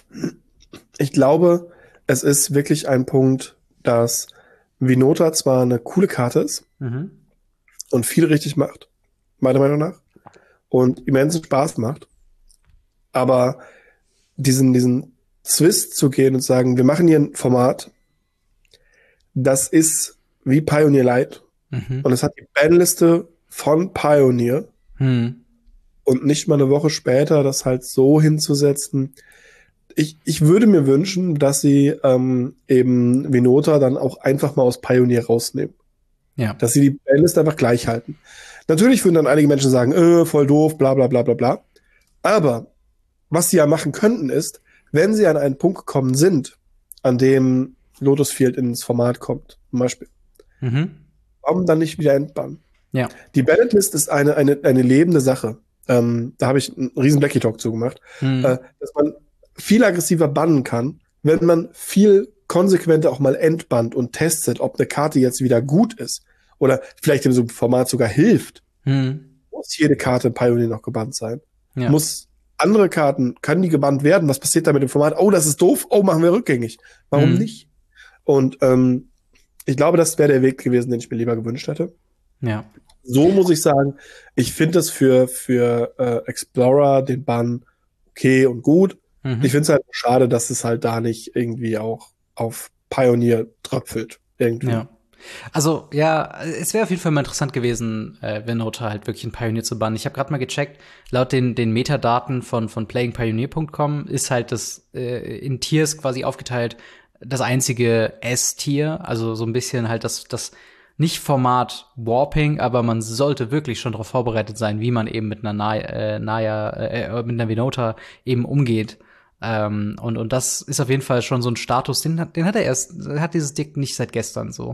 ich glaube, es ist wirklich ein Punkt, dass Venota zwar eine coole Karte ist und viel richtig macht, meiner Meinung nach, und immensen Spaß macht, aber diesen Twist zu gehen und sagen, wir machen hier ein Format, das ist wie Pioneer Light und es hat die Banliste von Pioneer und nicht mal eine Woche später das halt so hinzusetzen. Ich würde mir wünschen, dass sie eben Venota dann auch einfach mal aus Pioneer rausnehmen. Ja. Dass sie die Banliste einfach gleich halten. Natürlich würden dann einige Menschen sagen, voll doof, bla bla bla bla bla. Aber was sie ja machen könnten ist, wenn sie an einen Punkt gekommen sind, an dem Lotus Field ins Format kommt, zum Beispiel, warum dann nicht wieder entbannen? Ja. Die Banlist ist eine lebende Sache. Da habe ich einen riesen Blackie Talk zugemacht, dass man viel aggressiver bannen kann, wenn man viel konsequenter auch mal entbannt und testet, ob eine Karte jetzt wieder gut ist oder vielleicht in so einem Format sogar hilft. Muss jede Karte im Pioneer noch gebannt sein? Ja. Muss andere Karten, können die gebannt werden? Was passiert da mit dem Format? Oh, das ist doof. Oh, machen wir rückgängig. Warum nicht? Und ich glaube, das wäre der Weg gewesen, den ich mir lieber gewünscht hätte. Ja. So muss ich sagen, ich finde es für Explorer den Bann okay und gut. Ich finde es halt schade, dass es halt da nicht irgendwie auch auf Pioneer tröpfelt. Irgendwie. Ja. Also, ja, es wäre auf jeden Fall mal interessant gewesen, Venota halt wirklich in Pioneer zu bannen. Ich habe gerade mal gecheckt, laut den Metadaten von playingpioneer.com ist halt das in Tiers quasi aufgeteilt, das einzige S-Tier, also so ein bisschen halt das nicht Format Warping, aber man sollte wirklich schon darauf vorbereitet sein, wie man eben mit einer mit einer Venota eben umgeht. Und das ist auf jeden Fall schon so ein Status, den hat dieses Deck nicht seit gestern so.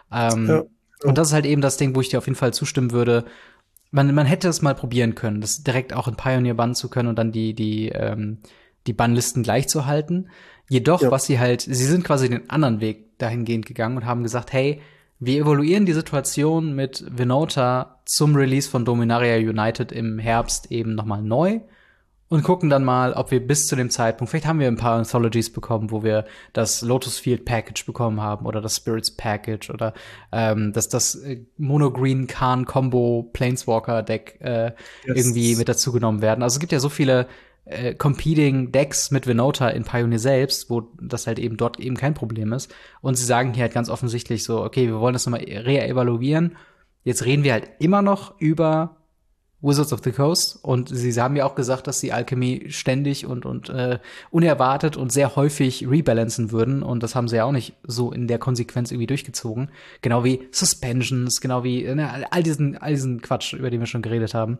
Und das ist halt eben das Ding, wo ich dir auf jeden Fall zustimmen würde. Man hätte es mal probieren können, das direkt auch in Pioneer bannen zu können und dann die Bannlisten gleich zu halten. Jedoch, sie sind quasi den anderen Weg dahingehend gegangen und haben gesagt, hey, wir evaluieren die Situation mit Venota zum Release von Dominaria United im Herbst eben nochmal neu und gucken dann mal, ob wir bis zu dem Zeitpunkt, vielleicht haben wir ein paar Anthologies bekommen, wo wir das Lotus Field Package bekommen haben oder das Spirits Package oder das Mono Green Khan Combo Planeswalker Deck irgendwie mit dazu genommen werden. Also es gibt ja so viele Competing Decks mit Venota in Pioneer selbst, wo das halt eben dort eben kein Problem ist. Und sie sagen hier halt ganz offensichtlich so, okay, wir wollen das nochmal re-evaluieren. Jetzt reden wir halt immer noch über Wizards of the Coast und sie haben ja auch gesagt, dass sie Alchemy ständig und unerwartet und sehr häufig rebalancen würden und das haben sie ja auch nicht so in der Konsequenz irgendwie durchgezogen. Genau wie Suspensions, genau wie all diesen Quatsch, über den wir schon geredet haben.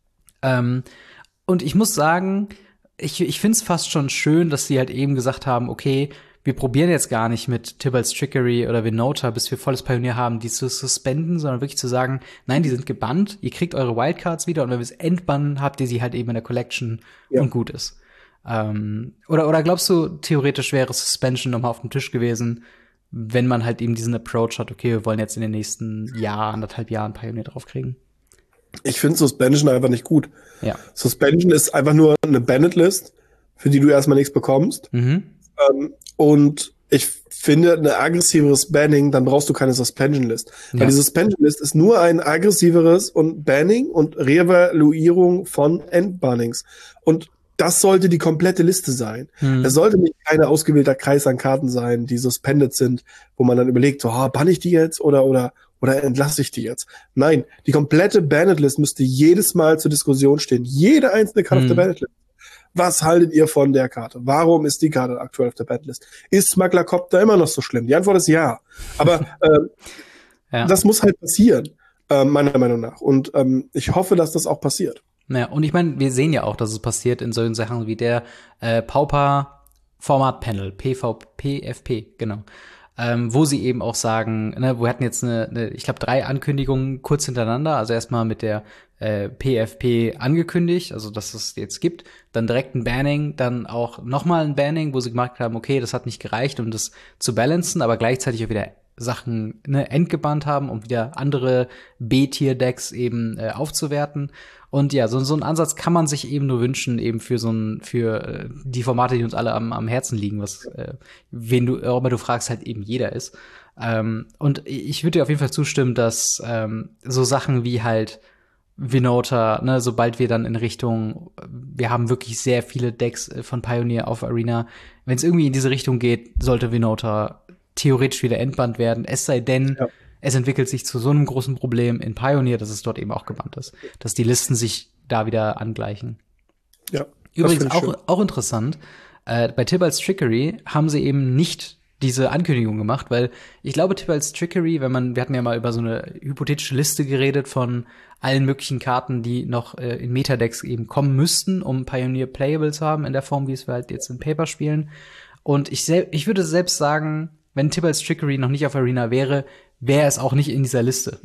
Und ich muss sagen, ich find's fast schon schön, dass sie halt eben gesagt haben, okay, wir probieren jetzt gar nicht mit Tybalt's Trickery oder Venota, bis wir volles Pioneer haben, die zu suspenden, sondern wirklich zu sagen, nein, die sind gebannt, ihr kriegt eure Wildcards wieder und wenn wir es entbannen, habt ihr sie halt eben in der Collection und gut ist. Oder glaubst du, theoretisch wäre Suspension nochmal auf dem Tisch gewesen, wenn man halt eben diesen Approach hat, okay, wir wollen jetzt in den nächsten anderthalb Jahren Pioneer draufkriegen? Ich finde Suspension einfach nicht gut. Ja. Suspension ist einfach nur eine Banned-List, für die du erstmal nichts bekommst. Und ich finde, ein aggressiveres Banning, dann brauchst du keine Suspension-List. Ja. Weil die Suspension-List ist nur ein aggressiveres und Banning und Reevaluierung von Endbannings. Und das sollte die komplette Liste sein. Es sollte nicht ein ausgewählter Kreis an Karten sein, die suspended sind, wo man dann überlegt, so, bann ich die jetzt oder entlasse ich die jetzt? Nein, die komplette Banned-List müsste jedes Mal zur Diskussion stehen. Jede einzelne Karte auf der Banned-List. Was haltet ihr von der Karte? Warum ist die Karte aktuell auf der Banned-List? Ist Smuggler-Copter immer noch so schlimm? Die Antwort ist ja. Aber das muss halt passieren, meiner Meinung nach. Und ich hoffe, dass das auch passiert. Naja, und ich meine, wir sehen ja auch, dass es passiert in solchen Sachen wie der Pauper Format Panel, PFP, genau. Wo sie eben auch sagen, wir hatten jetzt ich glaube 3 Ankündigungen kurz hintereinander, also erstmal mit der PFP angekündigt, also dass es jetzt gibt, dann direkt ein Banning, dann auch nochmal ein Banning, wo sie gemerkt haben, okay, das hat nicht gereicht, um das zu balancen, aber gleichzeitig auch wieder Sachen entgebannt haben, um wieder andere B-Tier-Decks eben aufzuwerten. Und ja, so ein Ansatz kann man sich eben nur wünschen, eben für die Formate, die uns alle am Herzen liegen, was wen du auch immer du fragst, halt eben jeder ist. Und ich würde dir auf jeden Fall zustimmen, dass so Sachen wie halt Venota, sobald wir dann in Richtung, wir haben wirklich sehr viele Decks von Pioneer auf Arena, wenn es irgendwie in diese Richtung geht, sollte Venota theoretisch wieder entbannt werden, es sei denn, es entwickelt sich zu so einem großen Problem in Pioneer, dass es dort eben auch gebannt ist. Dass die Listen sich da wieder angleichen. Ja. Übrigens auch interessant, bei Tybalt's Trickery haben sie eben nicht diese Ankündigung gemacht, weil ich glaube, Tybalt's Trickery, wir hatten ja mal über so eine hypothetische Liste geredet von allen möglichen Karten, die noch in Metadecks eben kommen müssten, um Pioneer Playable zu haben, in der Form, wie es wir halt jetzt in Paper spielen. Und ich würde selbst sagen, wenn Tybalt's Trickery noch nicht auf Arena wäre es auch nicht in dieser Liste.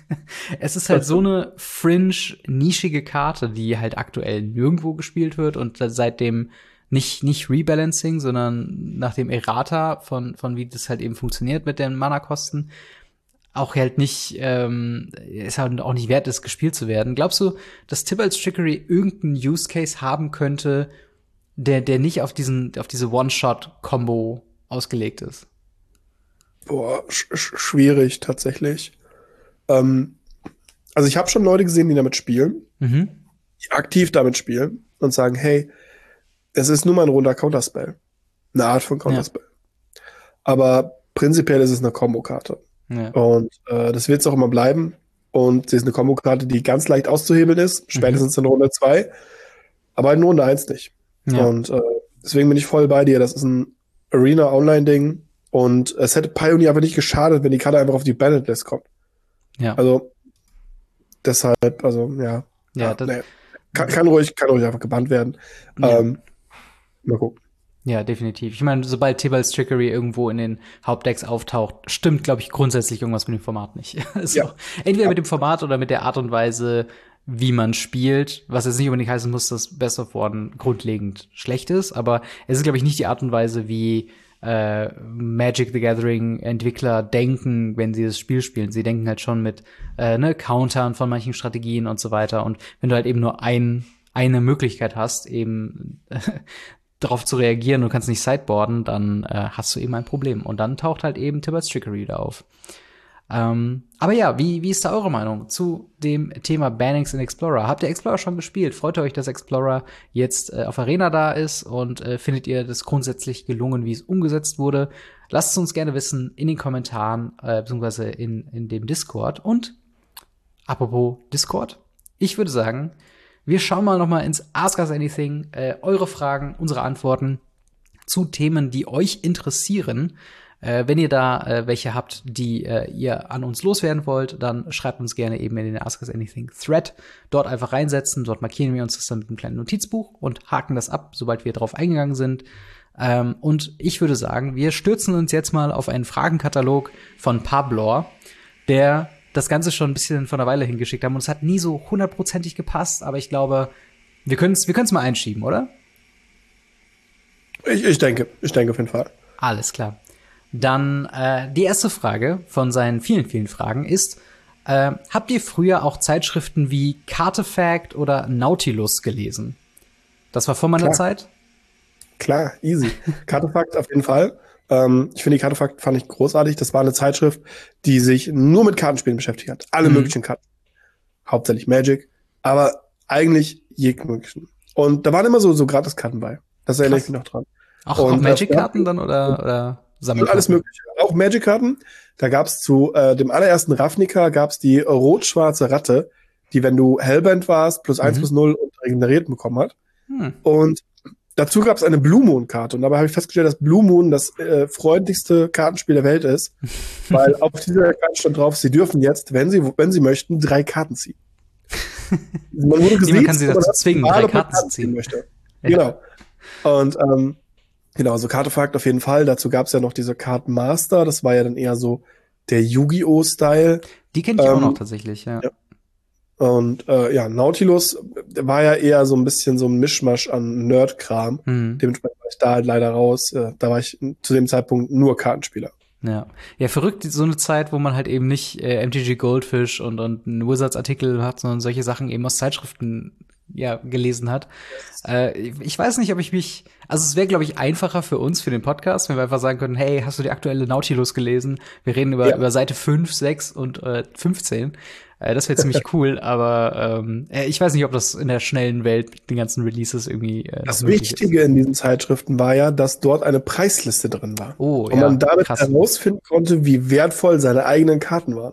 Es ist halt so eine fringe-nischige Karte, die halt aktuell nirgendwo gespielt wird und seitdem nicht Rebalancing, sondern nach dem Errata von wie das halt eben funktioniert mit den Mana-Kosten, auch halt nicht, ist halt auch nicht wert ist, gespielt zu werden. Glaubst du, dass Tybalt's Trickery irgendeinen Use Case haben könnte, der nicht auf diese One-Shot-Combo ausgelegt ist? Boah, schwierig tatsächlich. Also ich habe schon Leute gesehen, die damit spielen, die aktiv damit spielen und sagen, hey, es ist nur mal ein runder Counterspell. Eine Art von Counterspell. Ja. Aber prinzipiell ist es eine Kombokarte. Ja. Und das wird es auch immer bleiben. Und sie ist eine Kombokarte, die ganz leicht auszuhebeln ist, spätestens in Runde 2, aber in Runde 1 nicht. Ja. Und deswegen bin ich voll bei dir. Das ist ein Arena-Online-Ding. Und es hätte Pioneer aber nicht geschadet, wenn die Karte einfach auf die Banned-List kommt. Ja. Also, deshalb, ja. Ja, das kann ruhig einfach gebannt werden. Ja. Mal gucken. Ja, definitiv. Ich meine, sobald Tybalt's Trickery irgendwo in den Hauptdecks auftaucht, stimmt, glaube ich, grundsätzlich irgendwas mit dem Format nicht. Also, entweder mit dem Format oder mit der Art und Weise, wie man spielt, was jetzt nicht unbedingt heißen muss, dass Best of One grundlegend schlecht ist, aber es ist, glaube ich, nicht die Art und Weise, wie Magic the Gathering Entwickler denken, wenn sie das Spiel spielen. Sie denken halt schon mit Countern von manchen Strategien und so weiter. Und wenn du halt eben nur eine Möglichkeit hast, eben darauf zu reagieren und kannst nicht sideboarden, dann hast du eben ein Problem. Und dann taucht halt eben Tibbetts Trickery da auf. Aber ja, wie ist da eure Meinung zu dem Thema Bannings in Explorer? Habt ihr Explorer schon gespielt? Freut ihr euch, dass Explorer jetzt auf Arena da ist? Und findet ihr das grundsätzlich gelungen, wie es umgesetzt wurde? Lasst es uns gerne wissen in den Kommentaren, beziehungsweise in dem Discord. Und apropos Discord, ich würde sagen, wir schauen mal noch mal ins Ask Us Anything. Eure Fragen, unsere Antworten zu Themen, die euch interessieren. Wenn ihr da welche habt, die ihr an uns loswerden wollt, dann schreibt uns gerne eben in den Ask Us Anything Thread. Dort einfach reinsetzen, dort markieren wir uns das dann mit einem kleinen Notizbuch und haken das ab, sobald wir drauf eingegangen sind. Und ich würde sagen, wir stürzen uns jetzt mal auf einen Fragenkatalog von Pablor, der das Ganze schon ein bisschen von einer Weile hingeschickt haben. Und es hat nie so 100%ig gepasst, aber ich glaube, wir können's mal einschieben, oder? Ich denke auf jeden Fall. Alles klar. Dann die erste Frage von seinen vielen, vielen Fragen ist, habt ihr früher auch Zeitschriften wie Cartefact oder Nautilus gelesen? Das war vor meiner Zeit? Klar, easy. Cartefact auf jeden Fall. Ich finde, die Cartefact fand ich großartig. Das war eine Zeitschrift, die sich nur mit Kartenspielen beschäftigt hat. Alle möglichen Karten. Hauptsächlich Magic, aber eigentlich jeglichen. Und da waren immer so Gratiskarten bei. Das erinnere ich mich noch dran. Auch Magic-Karten dann oder Sammelkarten? Alles mögliche. Auch Magic-Karten. Da gab's zu dem allerersten Ravnica gab's die rot-schwarze Ratte, die, wenn du Hellbent warst, +1/+0 und regeneriert bekommen hat. Und dazu gab's eine Blue Moon-Karte. Und dabei habe ich festgestellt, dass Blue Moon das freundlichste Kartenspiel der Welt ist. Weil auf dieser Karte stand drauf, sie dürfen jetzt, wenn sie möchten, 3 Karten ziehen. Man wurde Niemand kann sie dazu zwingen, 3 Karten zu ziehen. Möchte. Ja. Genau. Und genau, so Cartefact auf jeden Fall. Dazu gab's ja noch diese Card Master. Das war ja dann eher so der Yu-Gi-Oh!-Style. Die kenne ich auch noch tatsächlich, ja. Und Nautilus war ja eher so ein bisschen so ein Mischmasch an Nerd-Kram. Dementsprechend war ich da halt leider raus. Da war ich zu dem Zeitpunkt nur Kartenspieler. Ja, verrückt, so eine Zeit, wo man halt eben nicht MTG Goldfish und einen Wizards-Artikel hat, sondern solche Sachen eben aus Zeitschriften gelesen hat. Ich weiß nicht, ob ich mich, also es wäre, glaube ich, einfacher für uns, für den Podcast, wenn wir einfach sagen können, hey, hast du die aktuelle Nautilus gelesen? Wir reden über Seite 5, 6 und 15. Das wäre ziemlich cool, aber ich weiß nicht, ob das in der schnellen Welt mit den ganzen Releases irgendwie das Wichtige in diesen Zeitschriften war ja, dass dort eine Preisliste drin war. Oh, und man damit herausfinden konnte, wie wertvoll seine eigenen Karten waren.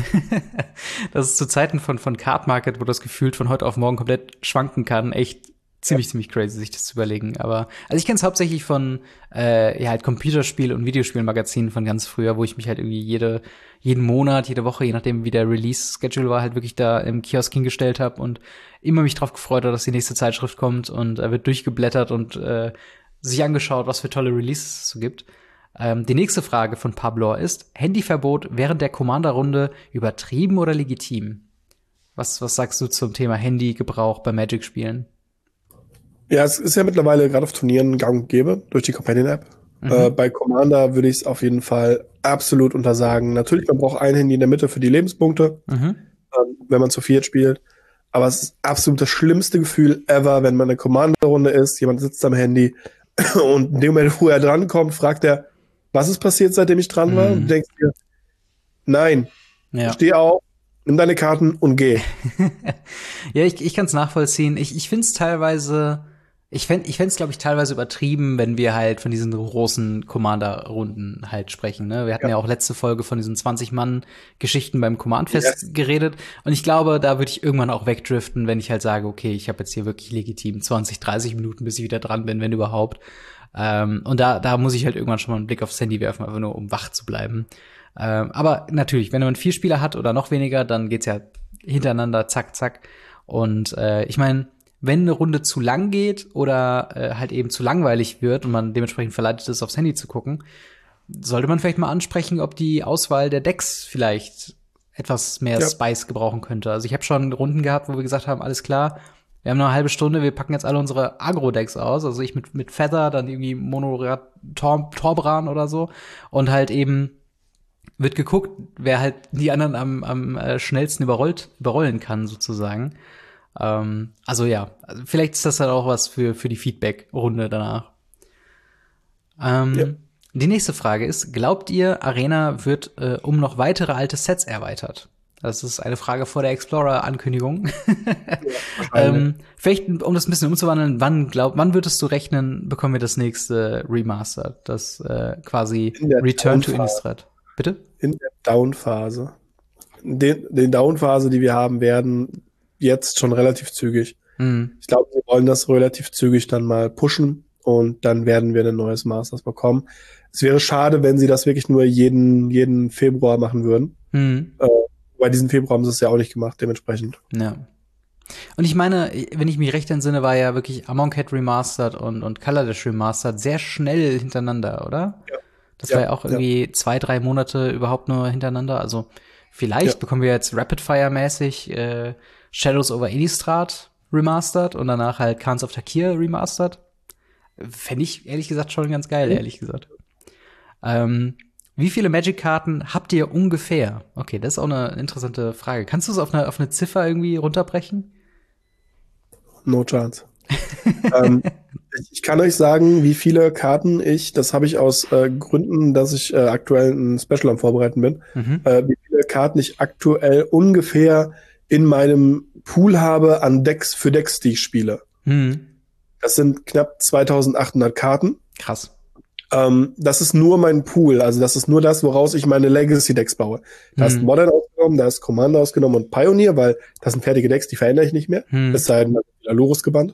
Das ist zu Zeiten von Card Market, wo das gefühlt von heute auf morgen komplett schwanken kann, echt ziemlich crazy, sich das zu überlegen. Aber also ich kenne es hauptsächlich von halt Computerspiel- und Videospielmagazinen von ganz früher, wo ich mich halt irgendwie jeden Monat, jede Woche, je nachdem wie der Release-Schedule war, halt wirklich da im Kiosk hingestellt habe und immer mich drauf gefreut habe, dass die nächste Zeitschrift kommt und wird durchgeblättert und sich angeschaut, was für tolle Releases es so gibt. Die nächste Frage von Pablor ist: Handyverbot während der Commander-Runde übertrieben oder legitim? Was sagst du zum Thema Handygebrauch bei Magic-Spielen? Ja, es ist ja mittlerweile gerade auf Turnieren gang und gäbe durch die Companion-App. Bei Commander würde ich es auf jeden Fall absolut untersagen. Natürlich, man braucht ein Handy in der Mitte für die Lebenspunkte, wenn man zu viert spielt. Aber es ist absolut das schlimmste Gefühl ever, wenn man eine Commander-Runde ist, jemand sitzt am Handy und in dem Moment, wo er drankommt, fragt er, was ist passiert, seitdem ich dran war? Und du denkst dir, nein, steh auf, nimm deine Karten und geh. Ja, ich kann es nachvollziehen. Ich finde es teilweise, ich fänd's, glaube ich, teilweise übertrieben, wenn wir halt von diesen großen Commander-Runden halt sprechen. Ne? Wir hatten ja auch letzte Folge von diesen 20-Mann-Geschichten beim Command-Fest geredet. Und ich glaube, da würde ich irgendwann auch wegdriften, wenn ich halt sage, okay, ich habe jetzt hier wirklich legitim 20, 30 Minuten, bis ich wieder dran bin, wenn überhaupt. Und da muss ich halt irgendwann schon mal einen Blick aufs Handy werfen, einfach nur um wach zu bleiben. Aber natürlich, wenn man 4 Spieler hat oder noch weniger, dann geht's ja hintereinander, zack, zack. Und ich meine, wenn eine Runde zu lang geht oder halt eben zu langweilig wird und man dementsprechend verleitet ist, aufs Handy zu gucken, sollte man vielleicht mal ansprechen, ob die Auswahl der Decks vielleicht etwas mehr Spice gebrauchen könnte. Also ich habe schon Runden gehabt, wo wir gesagt haben, alles klar, wir haben noch eine halbe Stunde, wir packen jetzt alle unsere Agro-Decks aus, also ich mit Feather, dann irgendwie Monorat Torbran oder so und halt eben wird geguckt, wer halt die anderen am schnellsten überrollen kann, sozusagen. Also ja, vielleicht ist das dann auch was für die Feedback-Runde danach. Die nächste Frage ist, glaubt ihr, Arena wird um noch weitere alte Sets erweitert? Das ist eine Frage vor der Explorer-Ankündigung. Vielleicht, um das ein bisschen umzuwandeln, wann würdest du rechnen, bekommen wir das nächste Remaster? Das quasi Return to Innistrad. Bitte? In der Down-Phase. Den Down-Phase, die wir haben, werden jetzt schon relativ zügig. Ich glaube, wir wollen das relativ zügig dann mal pushen und dann werden wir ein neues Masters bekommen. Es wäre schade, wenn sie das wirklich nur jeden Februar machen würden. Bei diesem Februar haben sie es ja auch nicht gemacht, dementsprechend. Ja. Und ich meine, wenn ich mich recht entsinne, war ja wirklich Amonkhet Remastered und Kaladesh Remastered sehr schnell hintereinander, oder? Ja. Das war ja auch irgendwie 2-3 Monate überhaupt nur hintereinander. Also vielleicht bekommen wir jetzt Rapid-Fire-mäßig Shadows over Innistrad Remastered und danach halt Khans of Tarkir Remastered. Fände ich ehrlich gesagt schon ganz geil, ehrlich gesagt. Wie viele Magic-Karten habt ihr ungefähr? Okay, das ist auch eine interessante Frage. Kannst du es auf eine Ziffer irgendwie runterbrechen? No chance. Ich kann euch sagen, wie viele Karten das habe ich aus Gründen, dass ich aktuell ein Special am Vorbereiten bin, wie viele Karten ich aktuell ungefähr in meinem Pool habe an Decks, die ich spiele. Das sind knapp 2800 Karten. Krass. Das ist nur mein Pool, also das ist nur das, woraus ich meine Legacy-Decks baue. Da ist Modern ausgenommen, da ist Commander ausgenommen und Pioneer, weil das sind fertige Decks, die verändere ich nicht mehr. Es sei denn, man hat Lorus gebannt.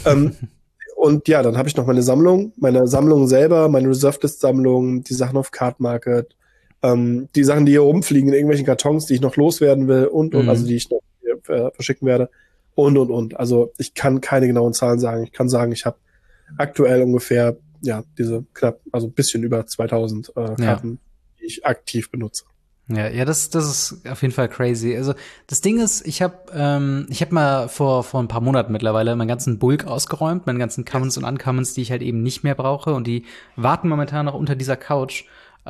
Und ja, dann habe ich noch meine Sammlung selber, meine Reserved-List-Sammlung, die Sachen auf Card Market, die Sachen, die hier rumfliegen in irgendwelchen Kartons, die ich noch loswerden will und also die ich noch verschicken werde und. Also ich kann keine genauen Zahlen sagen. Ich kann sagen, ich habe aktuell ungefähr diese knapp, also ein bisschen über 2000 Karten, die ich aktiv benutze. Ja, das ist auf jeden Fall crazy. Also das Ding ist, ich habe mal vor ein paar Monaten mittlerweile meinen ganzen Bulk ausgeräumt, meinen ganzen Commons und Uncommons, die ich halt eben nicht mehr brauche und die warten momentan noch unter dieser Couch,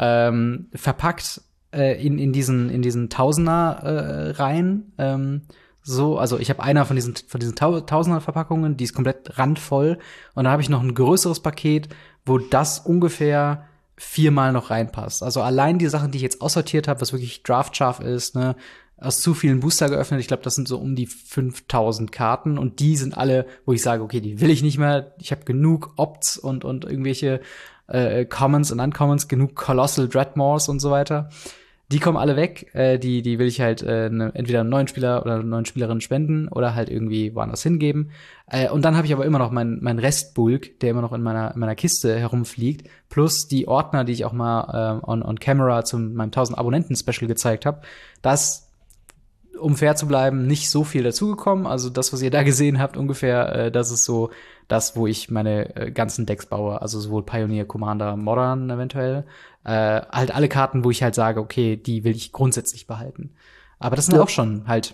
verpackt in diesen Tausender Reihen. So, also ich habe einer von diesen Tausender-Verpackungen, die ist komplett randvoll. Und da habe ich noch ein größeres Paket, wo das ungefähr 4-mal noch reinpasst. Also allein die Sachen, die ich jetzt aussortiert habe, was wirklich draftscharf ist, ne, aus zu vielen Booster geöffnet. Ich glaube, das sind so um die 5000 Karten. Und die sind alle, wo ich sage, okay, die will ich nicht mehr. Ich habe genug Opts und irgendwelche Commons und Uncommons, genug Colossal Dreadmores und so weiter. Die kommen alle weg, die will ich halt entweder einen neuen Spieler oder eine neuen Spielerin spenden oder halt irgendwie woanders hingeben. Und dann habe ich aber immer noch meinen Restbulk, der immer noch in meiner Kiste herumfliegt, plus die Ordner, die ich auch mal on camera zu meinem 1000 Abonnenten-Special gezeigt habe. Das, um fair zu bleiben, nicht so viel dazugekommen. Also das, was ihr da gesehen habt, ungefähr, das ist so das, wo ich meine ganzen Decks baue. Also sowohl Pioneer, Commander, Modern eventuell. Halt alle Karten, wo ich halt sage, okay, die will ich grundsätzlich behalten. Aber das sind auch schon halt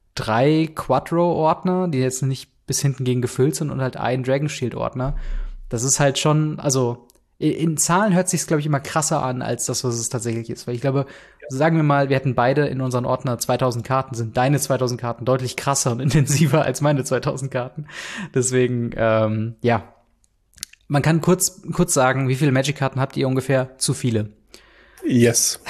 3 Quattro-Ordner, die jetzt nicht bis hinten gegen gefüllt sind und halt ein Dragon Shield-Ordner. Das ist halt schon, also in Zahlen hört sich's, glaube ich, immer krasser an, als das, was es tatsächlich ist. Weil ich glaube, sagen wir mal, wir hätten beide in unseren Ordner 2000 Karten, sind deine 2000 Karten deutlich krasser und intensiver als meine 2000 Karten. Deswegen, ja. Man kann kurz sagen, wie viele Magic-Karten habt ihr ungefähr? Zu viele. Yes.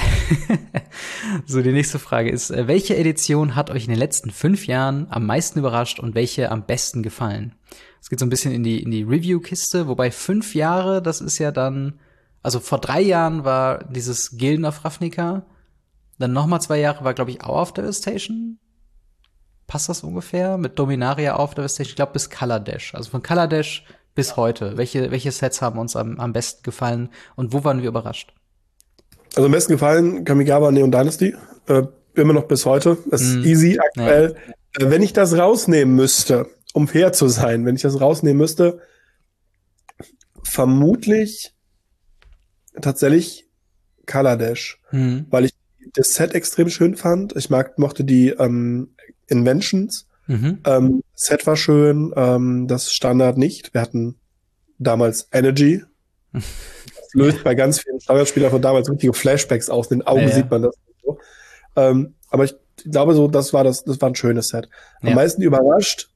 So, die nächste Frage ist, welche Edition hat euch in den letzten 5 Jahren am meisten überrascht und welche am besten gefallen? Es geht so ein bisschen in die Review-Kiste, wobei 5 Jahre, das ist ja dann, also vor 3 Jahren war dieses Gilden of Ravnica, dann nochmal 2 Jahre war, glaube ich, Hour of Devastation. Passt das ungefähr? Mit Dominaria, Hour of Devastation, ich glaube bis Kaladesh. Also von Kaladesh bis heute. Welche Sets haben uns am besten gefallen und wo waren wir überrascht? Also am besten gefallen Kamigawa Neon Dynasty. Immer noch bis heute. Das ist easy aktuell. Ja. Wenn ich das rausnehmen müsste, um fair zu sein, vermutlich tatsächlich Kaladesh. Weil ich das Set extrem schön fand. Ich mochte die Inventions. Set war schön, das Standard nicht. Wir hatten damals Energy. Das löst bei ganz vielen Standardspielern von damals richtige Flashbacks aus. In den Augen sieht man das nicht so. Aber ich glaube so, das war ein schönes Set. Am meisten überrascht,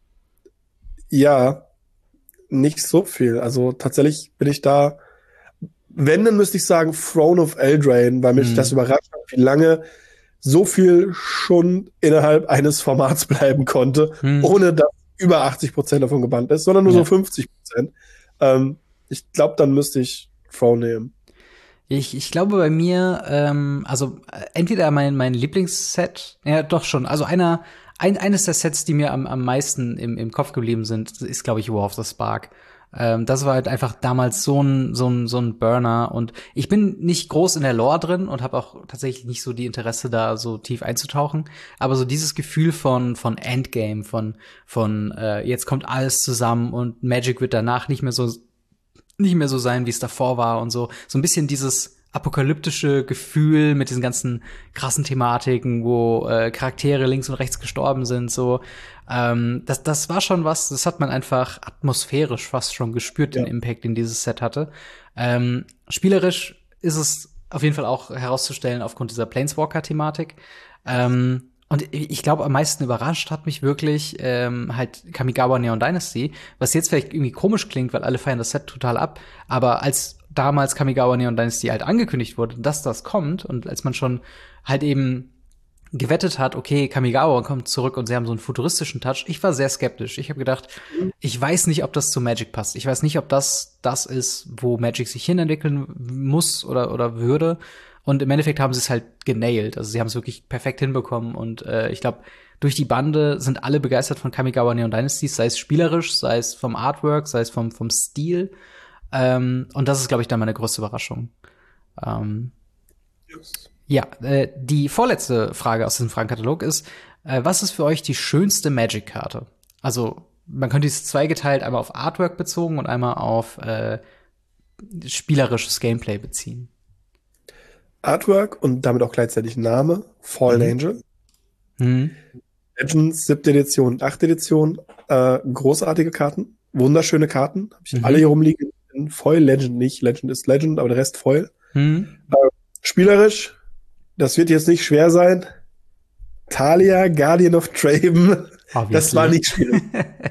ja, nicht so viel. Also tatsächlich bin ich da, wenn, dann müsste ich sagen Throne of Eldraine, weil mich das überrascht hat, wie lange so viel schon innerhalb eines Formats bleiben konnte, ohne dass über 80% davon gebannt ist, sondern nur so 50%. Ich glaube, dann müsste ich Throne nehmen. Ich glaube bei mir, also entweder mein Lieblingsset, ja doch schon, also eines der Sets, die mir am meisten im Kopf geblieben sind, ist, glaube ich, War of the Spark. Das war halt einfach damals so ein Burner, und ich bin nicht groß in der Lore drin und habe auch tatsächlich nicht so die Interesse, da so tief einzutauchen, aber so dieses Gefühl von Endgame, von jetzt kommt alles zusammen und Magic wird danach nicht mehr so sein, wie es davor war, und so ein bisschen dieses apokalyptische Gefühl mit diesen ganzen krassen Thematiken, wo Charaktere links und rechts gestorben sind, so. Das war schon was, das hat man einfach atmosphärisch fast schon gespürt, den Impact, den dieses Set hatte. Spielerisch ist es auf jeden Fall auch herauszustellen aufgrund dieser Planeswalker-Thematik. Und ich glaube, am meisten überrascht hat mich wirklich halt Kamigawa Neon Dynasty, was jetzt vielleicht irgendwie komisch klingt, weil alle feiern das Set total ab. Aber als damals Kamigawa Neon Dynasty halt angekündigt wurde, dass das kommt, und als man schon halt eben gewettet hat, okay, Kamigawa kommt zurück und sie haben so einen futuristischen Touch, ich war sehr skeptisch. Ich habe gedacht, ich weiß nicht, ob das zu Magic passt. Ich weiß nicht, ob das ist, wo Magic sich hinentwickeln muss oder würde. Und im Endeffekt haben sie es halt genailt. Also sie haben es wirklich perfekt hinbekommen. Und ich glaube, durch die Bande sind alle begeistert von Kamigawa Neon Dynasty, sei es spielerisch, sei es vom Artwork, sei es vom Stil. Und das ist, glaube ich, dann meine größte Überraschung. Ja, die vorletzte Frage aus diesem Fragenkatalog ist, was ist für euch die schönste Magic-Karte? Also, man könnte es zweigeteilt einmal auf Artwork bezogen und einmal auf spielerisches Gameplay beziehen. Artwork und damit auch gleichzeitig Name, Fallen Angel. Legends, 7. Edition und 8. Edition. Großartige Karten, wunderschöne Karten. Habe ich alle hier rumliegen. In Foil, Legend nicht. Legend ist Legend, aber der Rest Foil. Spielerisch, das wird jetzt nicht schwer sein. Thalia, Guardian of Draven. Das war nicht schwierig.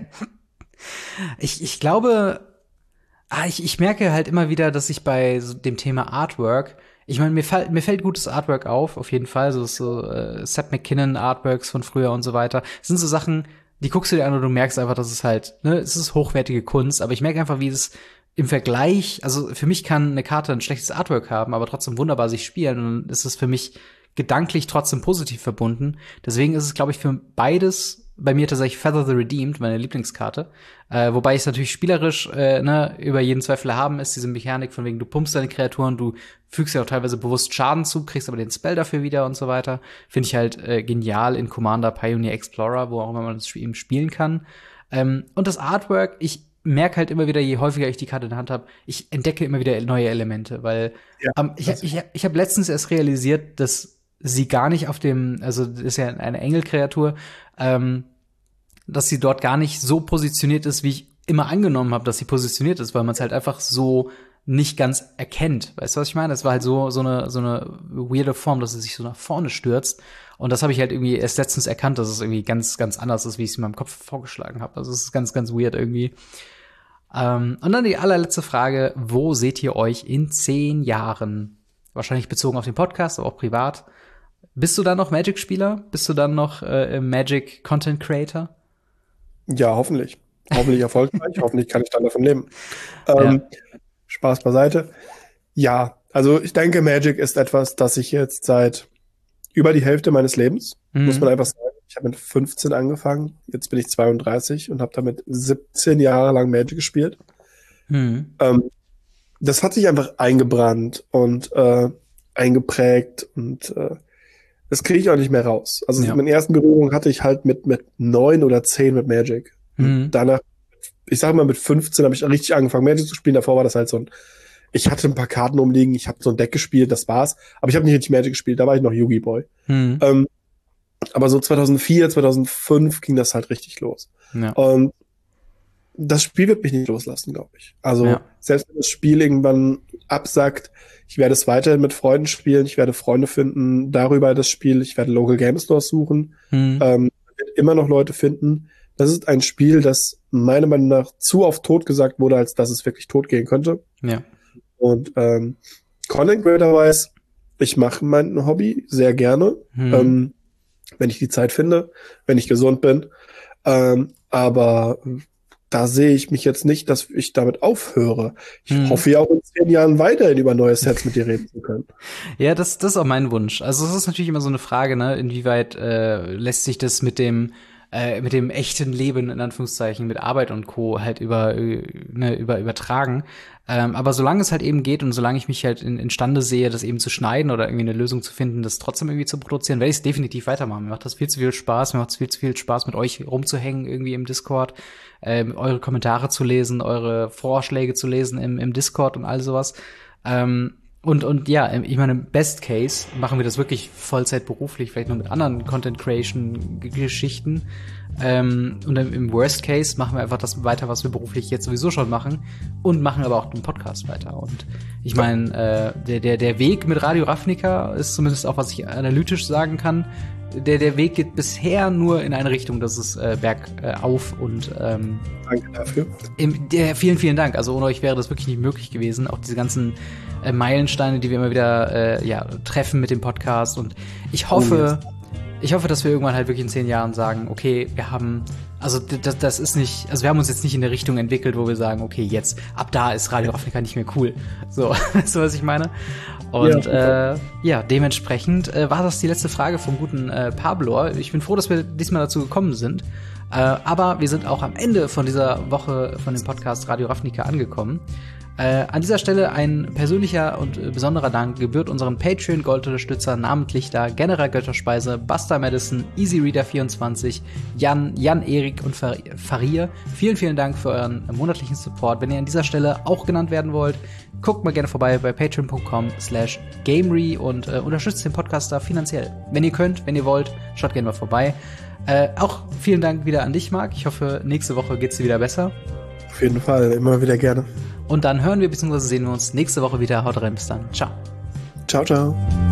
Ich glaube, ich merke halt immer wieder, dass ich bei so dem Thema Artwork, ich meine, mir fällt gutes Artwork auf jeden Fall, so Seth MacKinnon Artworks von früher und so weiter. Das sind so Sachen, die guckst du dir an und du merkst einfach, dass es halt, es ist hochwertige Kunst, aber ich merke einfach, wie es im Vergleich, also für mich kann eine Karte ein schlechtes Artwork haben, aber trotzdem wunderbar sich spielen, und dann ist es für mich gedanklich trotzdem positiv verbunden. Deswegen ist es, glaube ich, für beides bei mir tatsächlich Feather the Redeemed, meine Lieblingskarte. Wobei es natürlich spielerisch über jeden Zweifel erhaben ist, diese Mechanik von wegen, du pumpst deine Kreaturen, du fügst ja auch teilweise bewusst Schaden zu, kriegst aber den Spell dafür wieder und so weiter. Finde ich halt genial in Commander, Pioneer, Explorer, wo auch immer man das eben spielen kann. Und das Artwork, ich merke halt immer wieder, je häufiger ich die Karte in der Hand habe, ich entdecke immer wieder neue Elemente, weil ich habe letztens erst realisiert, dass sie gar nicht auf dem, also das ist ja eine Engelkreatur, dass sie dort gar nicht so positioniert ist, wie ich immer angenommen habe, dass sie positioniert ist, weil man es halt einfach so nicht ganz erkennt. Weißt du, was ich meine? Es war halt so eine weirde Form, dass sie sich so nach vorne stürzt. Und das habe ich halt irgendwie erst letztens erkannt, dass es irgendwie ganz, ganz anders ist, wie ich es in meinem Kopf vorgeschlagen habe. Also es ist ganz, ganz weird irgendwie. Und dann die allerletzte Frage: Wo seht ihr euch in 10 Jahren? Wahrscheinlich bezogen auf den Podcast, aber auch privat. Bist du dann noch Magic-Spieler? Bist du dann noch Magic-Content-Creator? Ja, hoffentlich. Hoffentlich erfolgreich. Hoffentlich kann ich dann davon leben. Spaß beiseite. Ja, also ich denke, Magic ist etwas, das ich jetzt seit über die Hälfte meines Lebens, muss man einfach sagen. Ich habe mit 15 angefangen, jetzt bin ich 32 und habe damit 17 Jahre lang Magic gespielt. Das hat sich einfach eingebrannt und eingeprägt, und das kriege ich auch nicht mehr raus. Also meine ersten Berührungen hatte ich halt mit 9 oder 10 mit Magic. Danach, ich sag mal, mit 15 habe ich richtig angefangen, Magic zu spielen. Davor war das halt so ich hatte ein paar Karten umliegen, ich habe so ein Deck gespielt, das war's. Aber ich habe nicht richtig Magic gespielt, da war ich noch Yugi Boy. Aber so 2004, 2005 ging das halt richtig los. Ja. Und das Spiel wird mich nicht loslassen, glaube ich. Also selbst wenn das Spiel irgendwann absackt, ich werde es weiterhin mit Freunden spielen, ich werde Freunde finden darüber das Spiel, ich werde Local Game Stores suchen, werde immer noch Leute finden. Das ist ein Spiel, das meiner Meinung nach zu oft tot gesagt wurde, als dass es wirklich tot gehen könnte. Ja. Und Content Creator weiß, ich mache mein Hobby sehr gerne, wenn ich die Zeit finde, wenn ich gesund bin. Aber da sehe ich mich jetzt nicht, dass ich damit aufhöre. Ich hoffe ja auch in 10 Jahren weiterhin über neue Sets mit dir reden zu können. Ja, das ist auch mein Wunsch. Also es ist natürlich immer so eine Frage, ne, inwieweit lässt sich das mit dem echten Leben, in Anführungszeichen, mit Arbeit und Co. halt übertragen. Aber solange es halt eben geht und solange ich mich halt imstande sehe, das eben zu schneiden oder irgendwie eine Lösung zu finden, das trotzdem irgendwie zu produzieren, werde ich es definitiv weitermachen. Mir macht das viel zu viel Spaß. Mir macht es viel zu viel Spaß, mit euch rumzuhängen irgendwie im Discord, eure Kommentare zu lesen, eure Vorschläge zu lesen im Discord und all sowas. Und ja, ich meine, im Best Case machen wir das wirklich Vollzeit beruflich, vielleicht noch mit anderen Content-Creation-Geschichten. Und im Worst Case machen wir einfach das weiter, was wir beruflich jetzt sowieso schon machen und machen aber auch den Podcast weiter. Und ich meine, der Weg mit Radio Ravnica ist zumindest auch, was ich analytisch sagen kann, der Weg geht bisher nur in eine Richtung, dass es bergauf und danke dafür. Vielen, vielen Dank. Also ohne euch wäre das wirklich nicht möglich gewesen. Auch diese ganzen Meilensteine, die wir immer wieder treffen mit dem Podcast. Und ich hoffe, dass wir irgendwann halt wirklich in 10 Jahren sagen, okay, wir haben, also das ist nicht, also wir haben uns jetzt nicht in der Richtung entwickelt, wo wir sagen, okay, jetzt, ab da ist Radio Afrika nicht mehr cool. So, weißt du, was ich meine? Und dementsprechend war das die letzte Frage vom guten Pablo. Ich bin froh, dass wir diesmal dazu gekommen sind. Aber wir sind auch am Ende von dieser Woche von dem Podcast Radio Ravnica angekommen. An dieser Stelle ein persönlicher und besonderer Dank gebührt unseren Patreon-Gold-Unterstützern, namentlich da General Götterspeise, Buster Madison, EasyReader24, Jan Erik und Farir. Vielen, vielen Dank für euren monatlichen Support. Wenn ihr an dieser Stelle auch genannt werden wollt, guckt mal gerne vorbei bei patreon.com/gamery und unterstützt den Podcast da finanziell. Wenn ihr könnt, wenn ihr wollt, schaut gerne mal vorbei. Auch vielen Dank wieder an dich, Marc. Ich hoffe, nächste Woche geht's dir wieder besser. Auf jeden Fall, immer wieder gerne. Und dann hören wir bzw. sehen wir uns nächste Woche wieder. Haut rein, bis dann. Ciao. Ciao, ciao.